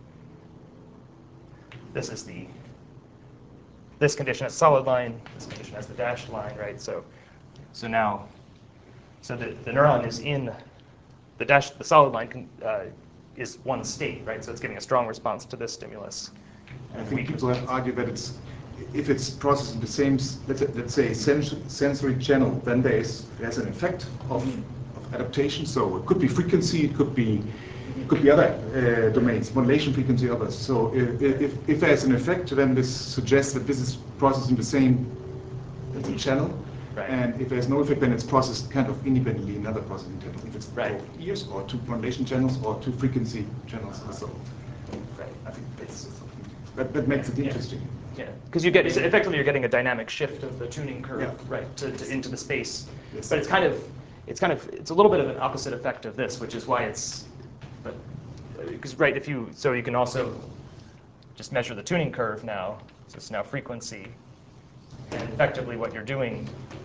This is the, this condition has solid line, this condition has the dashed line, right? So, so now, so the, the neuron is in the dash, the solid line can, uh, is one state, right? So it's giving a strong response to this stimulus.
I think people have argued that it's, if it's processing the same, let's, let's say, sens sensory channel, then there is there's an effect of, of adaptation. So it could be frequency, it could be it could be other uh, domains, modulation frequency, others. So if, if, if there's an effect, then this suggests that this is processing the same let's say, channel.
Right.
And if there's no effect, then it's processed kind of independently in another processing channel. If it's
right.
both ears or two modulation channels or two frequency channels or so.
Right.
I think that's that, that makes it interesting.
Yeah, because you get effectively you're getting a dynamic shift of the tuning curve,
yeah.
right, to, to into the space.
Yes.
But it's kind of it's kind of it's a little bit of an opposite effect of this, which is why it's, but because right, if you so you can also just measure the tuning curve now. So it's now frequency, and effectively what you're doing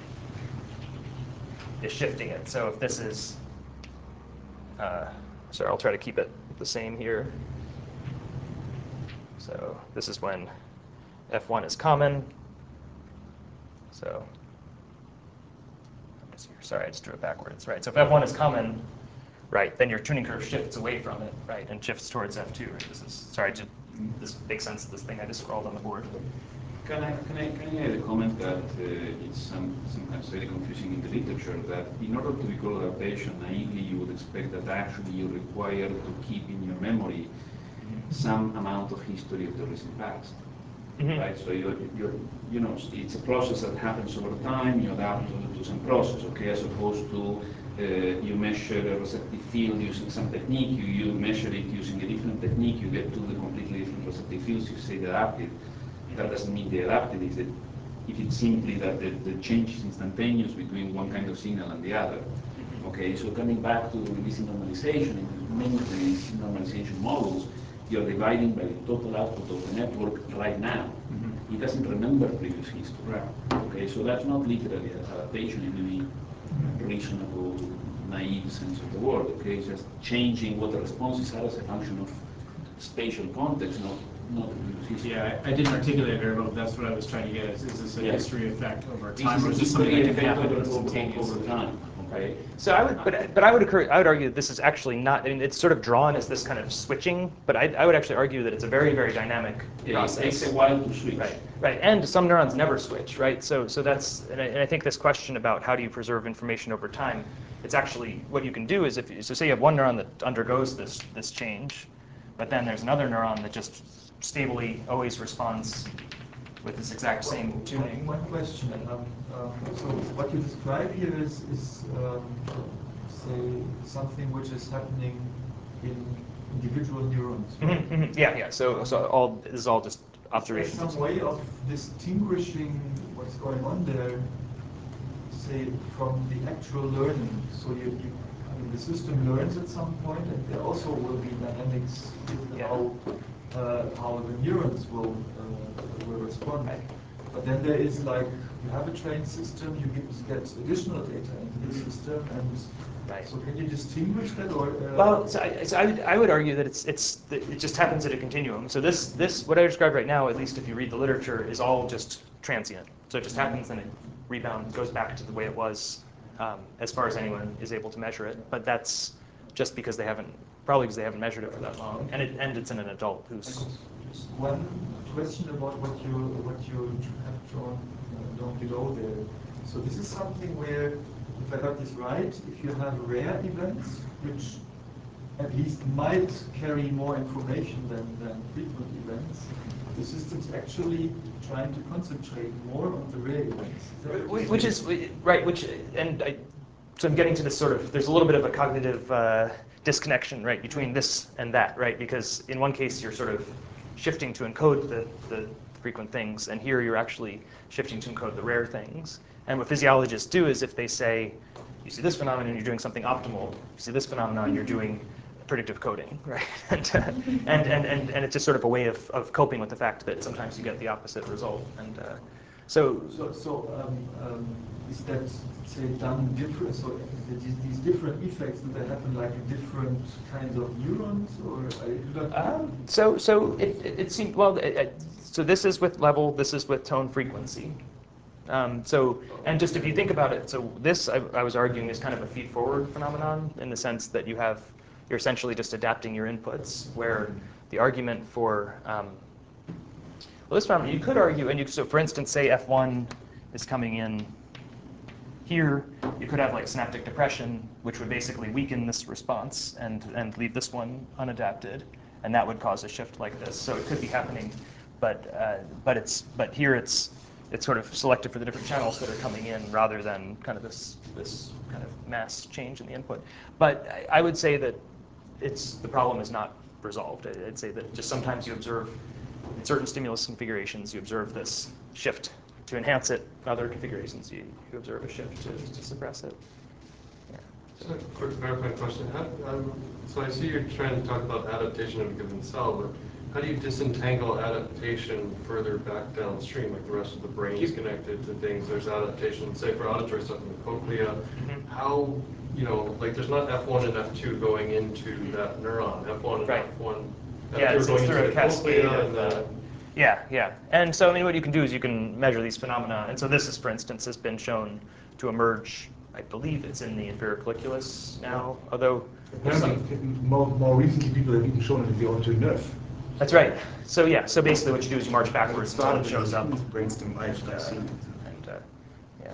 is shifting it. So if this is, uh, sorry, I'll try to keep it the same here. So this is when F one is common. So, sorry, I just drew it backwards, right? So if F one is common, right, then your tuning curve shifts away from it, right, and shifts towards F two. Right? This is sorry, just, this makes sense of this thing I just scrawled on the board.
Can I, can I, can I add a comment that uh, it's some, sometimes very confusing in the literature that in order to be called adaptation, naively you would expect that actually you're required to keep in your memory some amount of history of the recent past. Mm-hmm. Right, so you're, you're, you know, it's a process that happens over time. You adapt to, to some process, okay, as opposed to uh, you measure a receptive field using some technique. You, you measure it using a different technique. You get to the completely different receptive fields. You say the adaptive. That doesn't mean the adaptive. Is it? If it's simply that the, the change is instantaneous between one kind of signal and the other. Okay, so coming back to releasing normalization, in many of these normalization models, you're dividing by the total output of the network right now. Mm-hmm. It doesn't remember previous history. Right. Okay, so that's not literally adaptation in any reasonable, naive sense of the word. Okay, it's just changing what the responses are as a function of spatial context, not not the previous history.
Yeah, I, I didn't articulate very well, but that's what I was trying to get. Is, is this a
yeah.
history effect over time, or is
this
this something that can happen
over,
instantaneously?
over time? Okay.
So I would, but but I would occur, I would argue that this is actually not. I mean, it's sort of drawn as this kind of switching, but I, I would actually argue that it's a very very dynamic
yeah,
process.
It takes a while to switch.
Right, right, and some neurons never switch, right? So so that's, and I, and I think this question about how do you preserve information over time, it's actually what you can do is if so say you have one neuron that undergoes this this change, but then there's another neuron that just stably always responds with this exact same
One-
tuning.
One question. Um, um, so what you describe here is, is um, say, something which is happening in individual neurons.
Mhm, mhm. Yeah, yeah. So, so all this is all just
Is there
observations.
some way of distinguishing what's going on there, say, from the actual learning? So you, you I mean, the system learns at some point, and there also will be dynamics in
Yeah.
how uh, how the neurons will uh, will respond. But then there is like you have a trained system, you get, get additional data into the system, and
Right.
so can you distinguish that, or uh,
Well, so I, so I, would, I would argue that it's it's it just happens at a continuum. So this this what I described right now, at least if you read the literature, is all just transient. So it just happens and it rebounds, goes back to the way it was, um, as far as anyone is able to measure it. But that's just because they haven't, probably because they haven't measured it for that long, and it and it's in an adult who's.
one question about what you what you have drawn uh, down below there. So this is something where, if I got this right, if you have rare events, which at least might carry more information than, than frequent events, the system's actually trying to concentrate more on the rare events. Is that what
Which is, right, which, and I, so I'm getting to this sort of, there's a little bit of a cognitive uh, disconnection, right, between this and that, right, because in one case you're sort of shifting to encode the, the frequent things, and here you're actually shifting to encode the rare things. And what physiologists do is if they say, you see this phenomenon, you're doing something optimal, you see this phenomenon, you're doing predictive coding, right? and, uh, and, and, and, and it's just sort of a way of, of coping with the fact that sometimes you get the opposite result. And uh, so,
So, so um, um, is that, say, done different? So these, these different effects, do they happen like in different kinds of neurons, or I do not?
um, so, so it, it, it seemed well. It, it, so this is with level. This is with tone frequency. Um, so, and just if you think about it, so this I, I was arguing is kind of a feed-forward phenomenon in the sense that you have, you're essentially just adapting your inputs. Where the argument for um, well, this phenomenon, you could argue, and you so for instance, say F one is coming in here, you could have like synaptic depression, which would basically weaken this response and and leave this one unadapted, and that would cause a shift like this. So it could be happening, but uh, but it's but here it's it's sort of selected for the different channels that are coming in rather than kind of this this kind of mass change in the input. But I, I would say that it's the problem is not resolved. I'd say that just sometimes you observe in certain stimulus configurations you observe this shift to enhance it. In other configurations you, you observe a shift to, to suppress it. Yeah.
So a quick clarifying question. How, um, so I see you're trying to talk about adaptation of a given cell, but how do you disentangle adaptation further back downstream? Like the rest of the brain is connected to things. There's adaptation, say for auditory stuff in the cochlea.
Mm-hmm.
How, you know, like there's not F one and F two going into that neuron. F one and
Right.
F one,
Yeah,
F two
it's,
are
it's
going
through
into
a
the
cascade
cochlea
of,
and
uh,
then
yeah, yeah. And so I mean, what you can do is you can measure these phenomena. And so this is, for instance, has been shown to emerge, I believe it's in the inferior colliculus now, although there's some,
Apparently, more, more recently, people have even shown it in the auditory nerve.
that's right. So yeah, so basically what you do is you march backwards until it shows up.
Brainstem, I've
And, uh,
seen it.
and uh, yeah.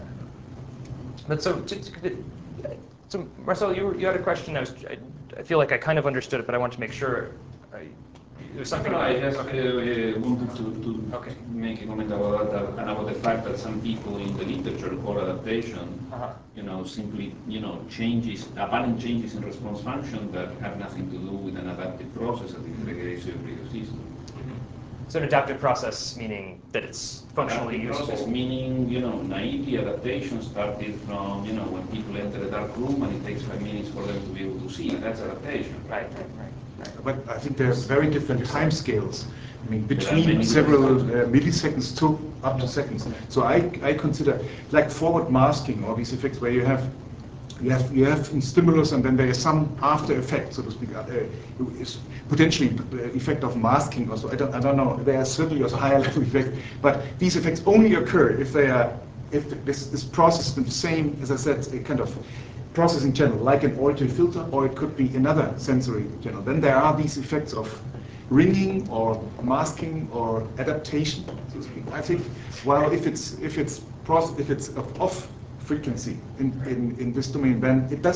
But so, to, to, so Marcel, you, you had a question. I, was, I, I feel like I kind of understood it, but I want to make sure. I, There's something.
No, I just uh,
okay.
uh, wanted to, to
Okay.
make a comment about that and about the fact that some people in the literature call adaptation,
Uh-huh.
you know, simply, you know, changes, apparent changes in response function that have nothing to do with an adaptive process at the integration of the system.
Mm-hmm. So an adaptive process meaning that it's functionally
Adaptive
useful.
process meaning, you know, naively adaptation started from, you know, when people enter a dark room and it takes five minutes for them to be able to see. That's adaptation.
Right, right, right. right.
But I think there's very different time scales. I mean,
There are
between
many
several
different
uh, milliseconds to up to seconds. So I, I consider like forward masking or these effects where you have you have you have in stimulus and then there is some after effect, so to speak, uh, is potentially the effect of masking also. I don't I don't know. There are certainly also higher level effects, but these effects only occur if they are if this this process is the same, as I said, a kind of processing channel, like an auditory filter, or it could be another sensory channel. Then there are these effects of ringing or masking or adaptation, so to speak. I think, well, if it's if it's process, if it's off frequency in, in, in this domain, then it doesn't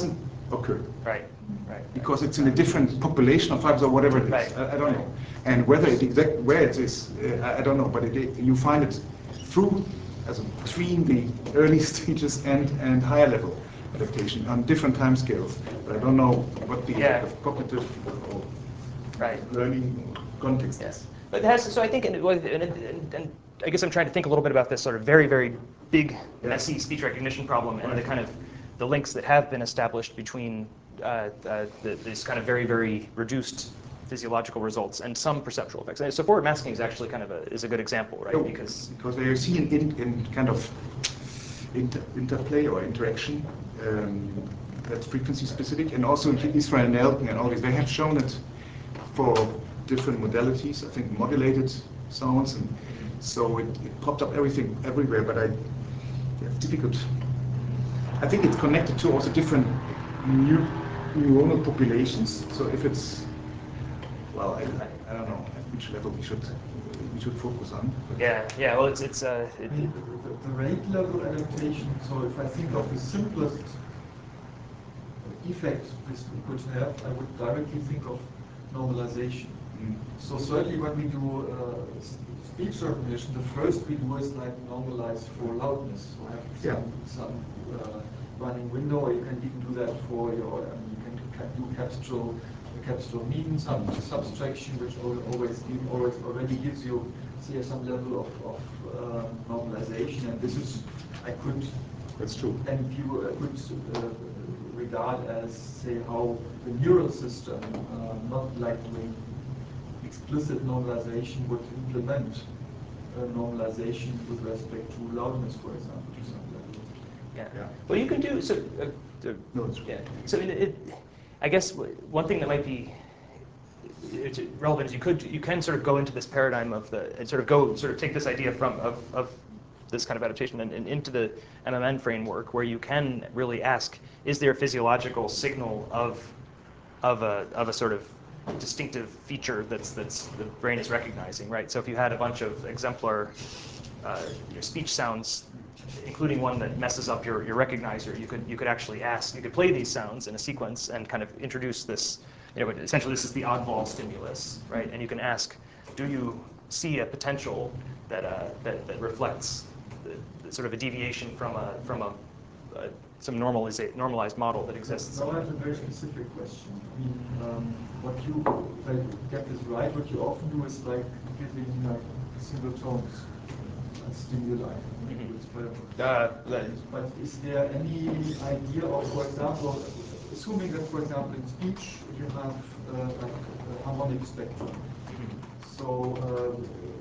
occur.
Right, right.
Because it's in a different population of fibers or whatever it is.
Right.
I, I don't know. And whether it exact where it is, uh, I, I don't know. But it, it, you find it through, as in between the early stages and and higher level adaptation on different time scales. But I don't know what the
Yeah.
effect of cognitive or
Right.
learning context
Yes.
is.
But it has, so I think, and, and, and, and I guess I'm trying to think a little bit about this sort of very, very big, messy speech recognition problem and the kind of the links that have been established between uh, uh, the, these kind of very, very reduced physiological results and some perceptual effects. And so forward masking is actually kind of a, is a good example, right?
No,
Because
because they see in, in, in kind of inter, interplay or interaction um, that's frequency specific, and also Israel and Elkin and all these, they have shown it for different modalities, I think modulated sounds, and so it, it popped up everything everywhere, but I, it's difficult. I think it's connected to also different new neuronal populations, so if it's, well, I, I, I don't know at which level we should we should focus on. But
yeah, yeah. Well, it's it's uh, it,
I mean, the, the rate level adaptation. So if I think of the simplest effect this could have, I would directly think of normalization.
mm,
So certainly when we do uh, s- speech recognition, the first we do is like normalize for loudness. So have
Yeah.
some, some uh, running window, or you can even do that for your, I mean, you can do, ca- do capstral, capstral mean sub, subtraction, which al- always give, always already gives you, say, some level of, of uh, normalization. And this is, I could,
that's true.
and view, uh, could uh, regard as, say, how the neural system, uh, not like doing explicit normalization, would implement uh, normalization with respect to loudness, for example, to some level.
yeah.
Yeah.
Well, you can do so. Uh, uh,
No, it's
yeah. So it, it, I guess w- one thing that might be it's relevant is you could you can sort of go into this paradigm of the and sort of go sort of take this idea from of, of this kind of adaptation and, and into the M M N framework where you can really ask, is there a physiological signal of of a of a sort of distinctive feature that's that's the brain is recognizing, right? So if you had a bunch of exemplar uh, your speech sounds, including one that messes up your, your recognizer, you could you could actually ask, you could play these sounds in a sequence and kind of introduce this, you know, essentially this is the oddball stimulus, right? And you can ask, do you see a potential that uh, that, that reflects the, the sort of a deviation from a from a, a some normalized normalized model that exists?
Now I have a very specific question. I mean, um, what you, if I get this right, what you often do is like giving like single tones as stimuli.
Mhm.
It's very-
Uh, that-
But is there any idea of, for example, assuming that, for example, in speech you have uh, like a harmonic spectrum. So, uh,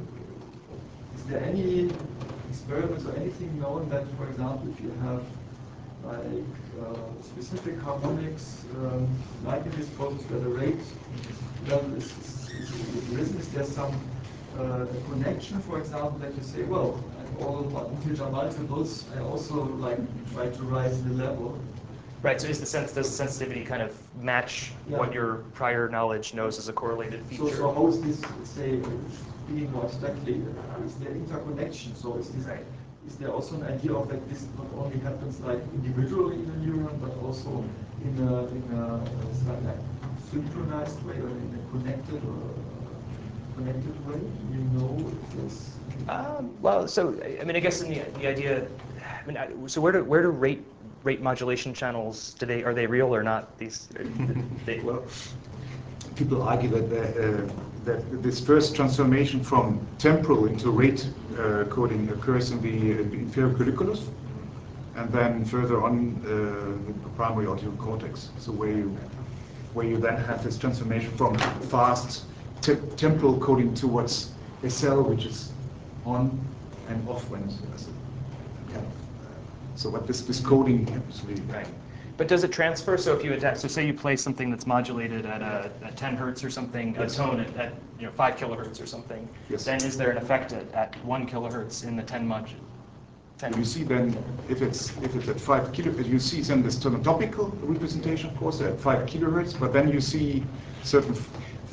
is there any experiments or anything known that, for example, if you have like uh, specific harmonics, um, like in this process where the rate level is, is, is risen, is there some uh, connection, for example, that you say, well, at all integer multiples, I also like try to rise the level.
Right, so is the sense, does the sensitivity kind of match
Yeah.
what your prior knowledge knows as a correlated feature?
So, so how is this, say, being more abstractly, is there interconnection? So is this,
Right.
is there also an idea of that this not only happens like individually in a neuron, but also in a, in a uh, like synchronized way or in a connected or connected way? Do you know if there's
Um, well, so I mean, I guess in the the idea, I mean, I- so where do where do rate rate modulation channels, do they are they real or not? These they,
Well, people argue that the, uh, that this first transformation from temporal into rate uh, coding occurs in the uh, inferior colliculus, and then further on uh, the primary auditory cortex. So where you where you then have this transformation from fast te temporal coding towards a cell which is on and off when it's as a kind of. Uh, so what this this coding happens really.
right. But does it transfer? So if you adapt, so say you play something that's modulated at a at ten hertz or something,
Yes.
a tone at, at you know five kilohertz or something,
Yes.
then is there an effect at, at one kilohertz in the ten mod? ten
You see then, if it's if it's at five kilo, you see then this tonotopical representation, of course, at five kilohertz. But then you see certain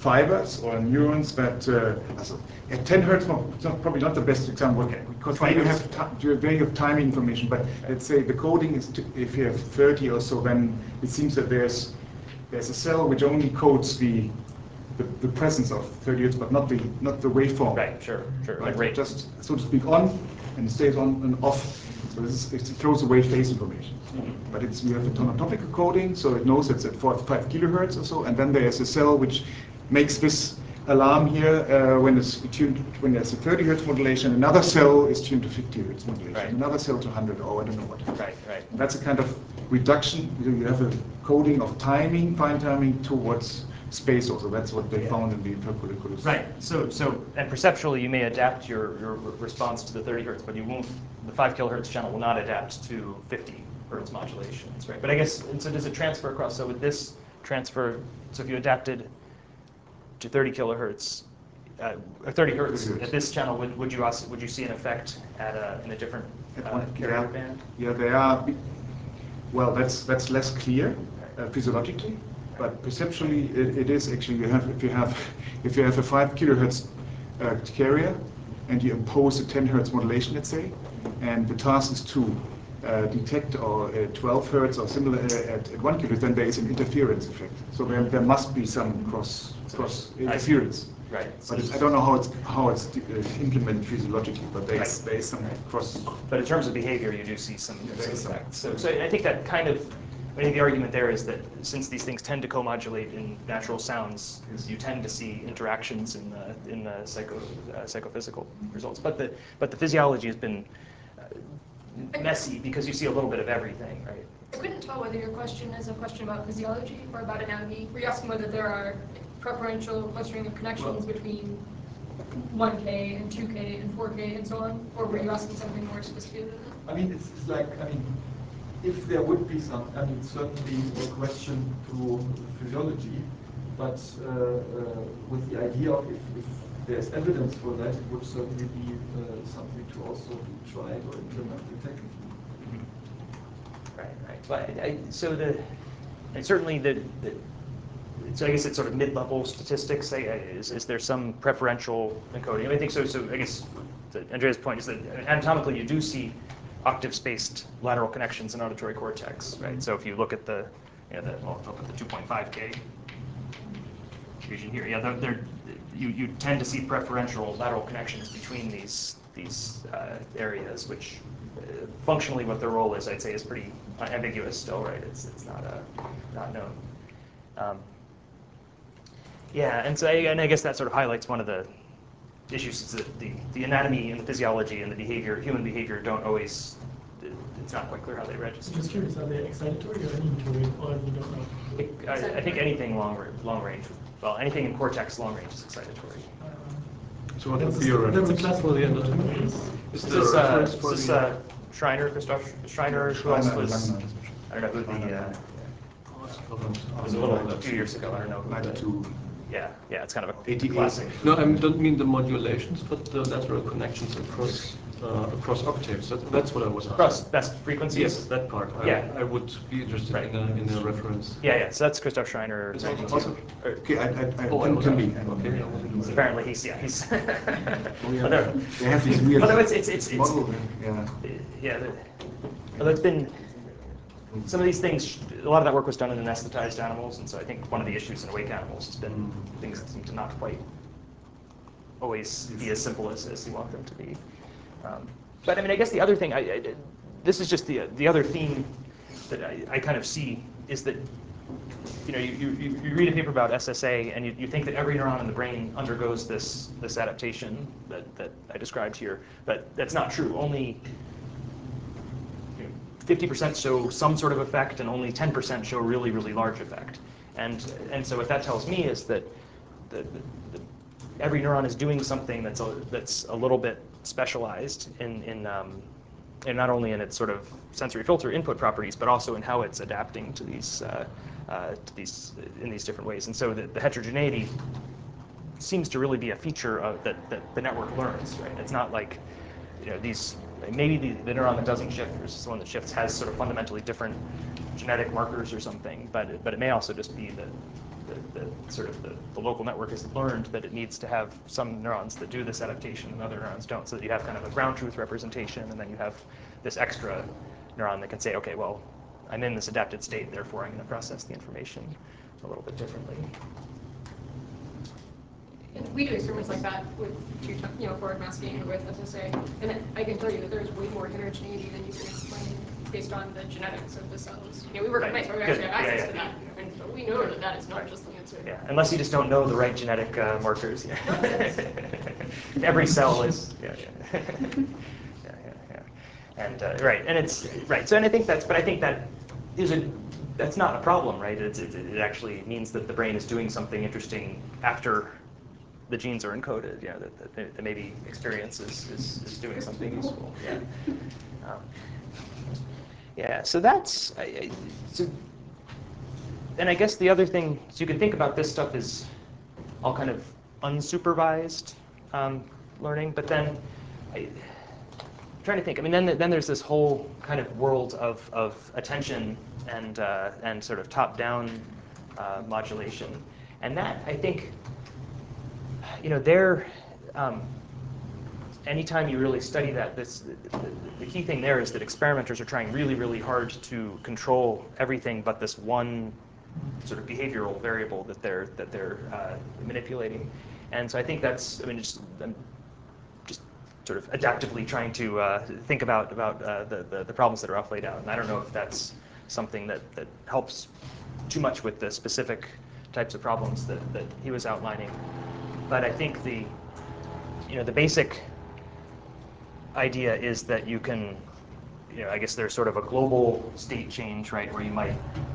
fibers or neurons that uh, also, at ten hertz, it's not, probably not the best example okay. because where you have where you have timing information. But let's say the coding is to, if you have thirty or so, then it seems that there's there's a cell which only codes the the, the presence of thirty hertz, but not the not the waveform.
Right. Sure. Sure.
Right.
Like
Just so to speak, on and it stays on and off. So this is, it throws away phase information. Mm-hmm. But it's, you have a tonotopical coding, so it knows it's at forty-five kilohertz or so, and then there's a cell which makes this alarm here uh, when it's tuned, when there's a thirty hertz modulation. Another cell is tuned to fifty hertz modulation. Right. Another cell to one hundred, or I don't know what.
Right, right.
And that's a kind of reduction. You have a coding of timing, fine timing towards space also. That's what they yeah. found in the intercalculus.
Right. So, so, and perceptually, you may adapt your, your response to the thirty hertz, but you won't. The five kilohertz channel will not adapt to fifty hertz modulations, right? But I guess, and so does it transfer across? So with this transfer, so if you adapted to thirty kilohertz, uh, or thirty hertz at this channel, would, would you also, would you see an effect at a, in a different uh, carrier
yeah.
band?
Yeah, they are. Well, that's that's less clear uh, physiologically. But perceptually, it, it is actually you have if you have if you have a five kilohertz uh, carrier and you impose a ten hertz modulation, let's say, and the task is to uh, detect or uh, twelve hertz or similar uh, at, at one kilohertz, then there is an interference effect. So there, there must be some cross cross interference.
Right.
But it's, I don't know how it's how it's uh, implemented physiologically, but there is there is some cross.
But in terms of behavior, you do see some,
yeah,
some
some
effects. So, so I think that kind of. I think the argument there is that since these things tend to co-modulate in natural sounds, is you tend to see interactions in the in the psycho uh, psychophysical results. But the but the physiology has been uh, messy because you see a little bit of everything, right?
I couldn't tell whether your question is a question about physiology or about anatomy. Were you asking whether there are preferential clustering of connections well, between one K and two K and four K and so on, or were you asking something more sophisticated than that?
I mean, it's, it's like I mean. If there would be some, I mean, certainly a question to physiology, but uh, uh, with the idea of if, if there's evidence for that, it would certainly be uh, something to also be tried or implemented technically.
Right, right. But I, so the, and certainly the, the, so I guess it's sort of mid-level statistics. I, I, is, is there some preferential encoding? I, mean, I think so. So I guess Andrea's point is that anatomically you do see octave-spaced lateral connections in auditory cortex, right? So if you look at the, you know, the, I'll put the two point five K region here, yeah, they're, they're, you you tend to see preferential lateral connections between these these uh, areas, which uh, functionally what their role is, I'd say, is pretty ambiguous still, right? It's it's not uh, not known. Um, yeah, and so I, and I guess that sort of highlights one of the issues is that the, the anatomy and the physiology and the behavior, human behavior, don't always, it's not quite clear how they register.
Just curious, are they excitatory or inhibitory, or you don't know?
It, I, I think anything long, long range, well, anything in cortex long range is excitatory.
Uh, so what would be your
reference?
reference for the endotomy? Is,
is this, uh, is this uh, Schreiner, Christoph Schreiner, who else was, I don't know who the, uh, it was a little, a few years ago, I don't know who the, Yeah, yeah, it's kind of a classic.
No, I don't mean the modulations, but the lateral connections across uh, across octaves. That, that's what I was asking.
Across best frequencies?
Yes, that part. I,
yeah.
I would be interested right. in, a, in a reference.
Yeah, yeah, so that's Christoph Schreiner.
Also, okay, I, I, I oh, can, can be.
Okay.
Apparently he's, yeah, he's...
oh, yeah. They have these weird
although it's, it's, it's, it's,
model, yeah.
Yeah, the, although it's been... Some of these things, a lot of that work was done in anesthetized animals, and so I think one of the issues in awake animals has been things that seem to not quite always be as simple as, as you want them to be. Um, but I mean, I guess the other thing, I, I, this is just the the other theme that I, I kind of see is that, you know, you, you, you read a paper about S S A and you, you think that every neuron in the brain undergoes this this adaptation that, that I described here, but that's not true. Only fifty percent show some sort of effect, and only ten percent show really, really large effect. And and so what that tells me is that the, the, the, every neuron is doing something that's a, that's a little bit specialized in in um, and not only in its sort of sensory filter input properties, but also in how it's adapting to these uh, uh, to these in these different ways. And so the, the heterogeneity seems to really be a feature of that that the network learns. Right? It's not like, you know, these. Maybe the, the neuron that doesn't shift versus the one that shifts has sort of fundamentally different genetic markers or something, but but it may also just be that the, the sort of the, the local network has learned that it needs to have some neurons that do this adaptation and other neurons don't, so that you have kind of a ground truth representation, and then you have this extra neuron that can say, okay, well, I'm in this adapted state, therefore I'm going to process the information a little bit differently.
And we do experiments like that with two, you know, forward masking with S S A, and I can tell you that there's way more heterogeneity than you can explain based on the genetics of the cells. You know, we work at
Right.
mice where we
Good.
actually have access
Yeah,
to
yeah.
that, and so we know that that is not just the answer.
Yeah, unless you just don't know the right genetic uh, markers. Yeah. Every cell is. Yeah, yeah. yeah, yeah, yeah. And uh, right, and it's right. So, and I think that's, but I think that is a that's not a problem, right? It's, it, it actually means that the brain is doing something interesting after the genes are encoded. Yeah, that, that, that maybe experience is, is, is doing something useful. Yeah. Um, yeah. So that's. I, I, so, and I guess the other thing, so you can think about this stuff as all kind of unsupervised um, learning, but then I, I'm trying to think. I mean, then then there's this whole kind of world of of attention and uh, and sort of top-down uh, modulation, and that I think, you know, there. Um, anytime you really study that, this the, the key thing there is that experimenters are trying really, really hard to control everything but this one sort of behavioral variable that they're that they're uh, manipulating, and so I think that's I mean just I'm just sort of adaptively trying to uh, think about about uh, the, the the problems that are off laid out, and I don't know if that's something that that helps too much with the specific types of problems that that he was outlining, but I think the you know the basic idea is that you can you know I guess there's sort of a global state change, right, where you might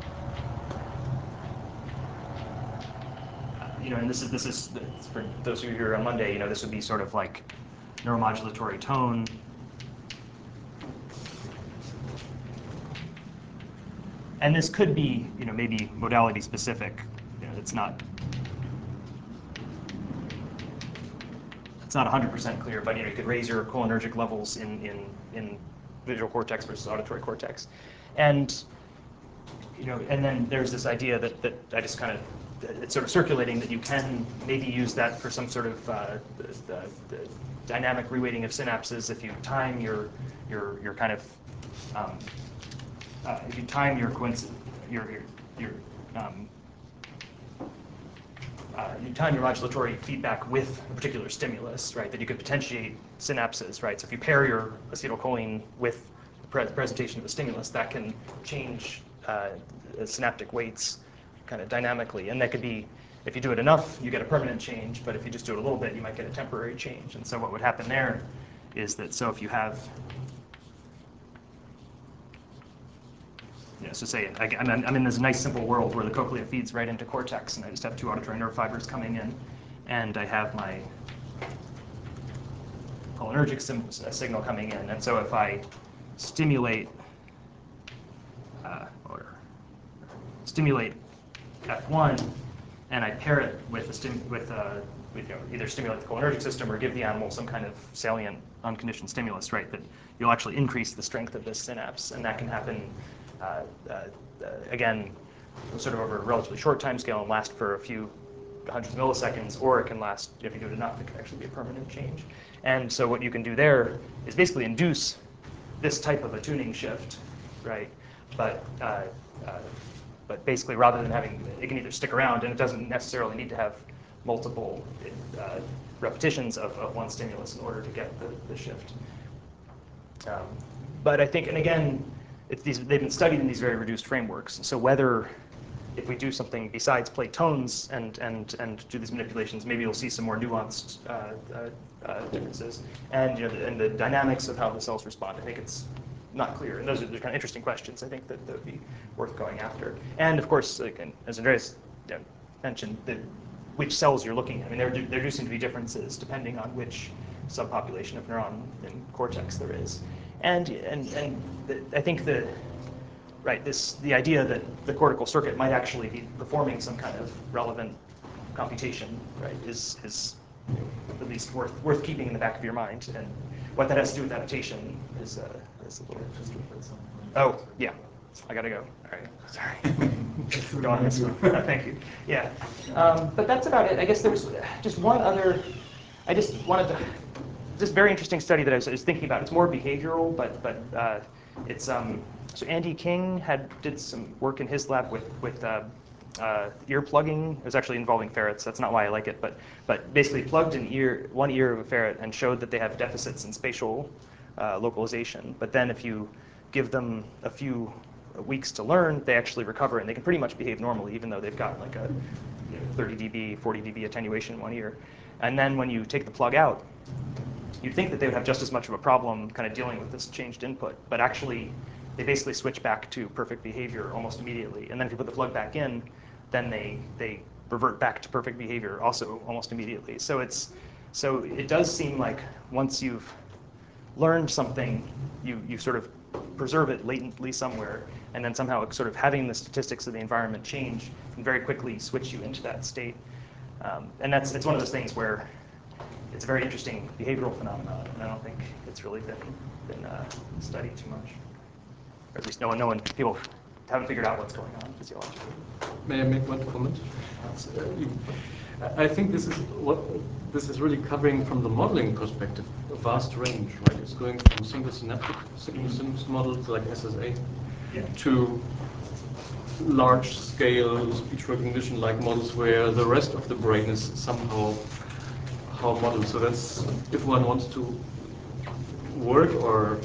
you know, and this is this is for those of you here on Monday. You know, this would be sort of like neuromodulatory tone, and this could be, you know, maybe modality specific. You know, it's not it's not one hundred percent clear, but you know, you could raise your cholinergic levels in in in visual cortex versus auditory cortex, and you know, and then there's this idea that that I just kind of it's sort of circulating that you can maybe use that for some sort of uh, the, the, the dynamic reweighting of synapses if you time your your your kind of um, uh, if you time your coincidence your your, your um, uh, you time your modulatory feedback with a particular stimulus, right? That you could potentiate synapses, right? So if you pair your acetylcholine with the pre presentation of the stimulus, that can change uh, synaptic weights kind of dynamically, and that could be, if you do it enough, you get a permanent change, but if you just do it a little bit, you might get a temporary change. And so what would happen there is that, so if you have, you know, so say, I, I'm, I'm in this nice simple world where the cochlea feeds right into cortex, and I just have two auditory nerve fibers coming in, and I have my cholinergic sim signal coming in, and so if I stimulate, uh, or stimulate F one, and I pair it with a stim with, uh, with you know, either stimulate the cholinergic system or give the animal some kind of salient unconditioned stimulus, right? That you'll actually increase the strength of this synapse, and that can happen uh, uh, uh, again, sort of over a relatively short time scale and last for a few hundreds of milliseconds, or it can last, if you do it enough, it can actually be a permanent change. And so what you can do there is basically induce this type of a tuning shift, right? But uh, uh, But basically, rather than having, it can either stick around, and it doesn't necessarily need to have multiple uh, repetitions of, of one stimulus in order to get the, the shift. Um, but I think, and again, it's these, they've been studied in these very reduced frameworks. So whether, if we do something besides play tones and, and, and do these manipulations, maybe you'll see some more nuanced uh, uh, uh, differences. And, you know, the, and the dynamics of how the cells respond, I think it's not clear. And those are the kind of interesting questions, I think, that, that would be worth going after. And of course, again, as Andreas you know, mentioned, the, which cells you're looking at. I mean, there, there do seem to be differences depending on which subpopulation of neuron in cortex there is. And, and, and the, I think the, right, this, the idea that the cortical circuit might actually be performing some kind of relevant computation, right, is, is you know, at least worth, worth keeping in the back of your mind. And what that has to do with adaptation is, uh, is a little interesting. Oh, yeah. I gotta go. All right, sorry. Don't want to miss one. Thank you. Yeah, um, but that's about it. I guess there was just one other. I just wanted to. This very interesting study that I was, I was thinking about. It's more behavioral, but but uh, it's um. So Andy King had did some work in his lab with with. Uh, Uh, ear plugging. It was actually involving ferrets. That's not why I like it, but but basically plugged an ear, one ear of a ferret, and showed that they have deficits in spatial uh, localization. But then if you give them a few weeks to learn, they actually recover, and they can pretty much behave normally, even though they've got like a you know, thirty D B, forty D B attenuation in one ear. And then when you take the plug out, you'd think that they would have just as much of a problem kind of dealing with this changed input, but actually they basically switch back to perfect behavior almost immediately. And then if you put the plug back in, then they they revert back to perfect behavior also almost immediately. So it's so it does seem like once you've learned something, you you sort of preserve it latently somewhere, and then somehow sort of having the statistics of the environment change can very quickly switch you into that state. Um, and that's it's one of those things where it's a very interesting behavioral phenomenon, and I don't think it's really been been uh, studied too much, or at least no one, no one, people haven't figured out what's going on physiologically.
May I make one comment? Uh, you, I think this is what this is really covering from the modeling perspective a vast range, right? It's going from single synaptic signal synapse models like S S A
Yeah.
to large-scale speech recognition-like models where the rest of the brain is somehow how modeled. So that's if one wants to work or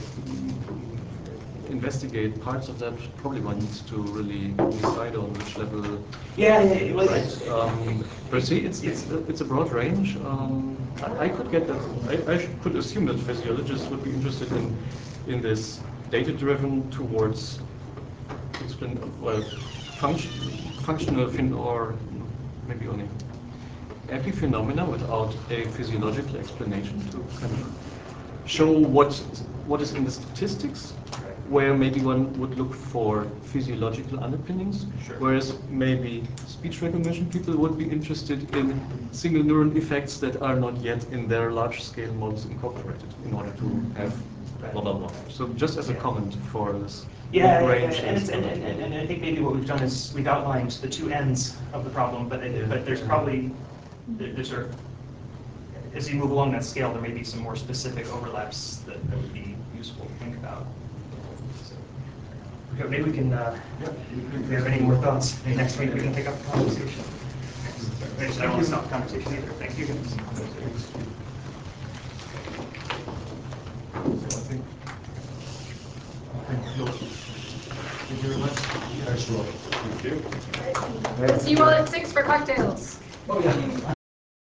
investigate parts of that, probably one needs to really decide on which level.
Yeah, yeah, yeah. Well,
right. Um, but see, it's it's it's a broad range. Um, I, I could get that. I, I could assume that physiologists would be interested in in this data-driven towards explain well function, functional fin or maybe only epiphenomena without a physiological explanation to kind of show what what is in the statistics, where maybe one would look for physiological underpinnings,
Sure.
whereas maybe speech recognition people would be interested in single neuron effects that are not yet in their large-scale models incorporated in order to have blah blah blah. So just as a comment for this
Yeah,
range.
and, it's, and, and, and I think maybe what we've done is we've outlined the two ends of the problem, but it, but there's probably there- there's sort of as you move along that scale, there may be some more specific overlaps that, that would be useful to think about. So, okay, maybe we can, uh, if we have any more thoughts, maybe next week we can pick up the conversation. Actually, I don't want to stop the conversation either. Thank you.
So I think, I think close. Thank you very much. Yeah, sure. Thank you.
See you all at six for cocktails.
Oh, yeah.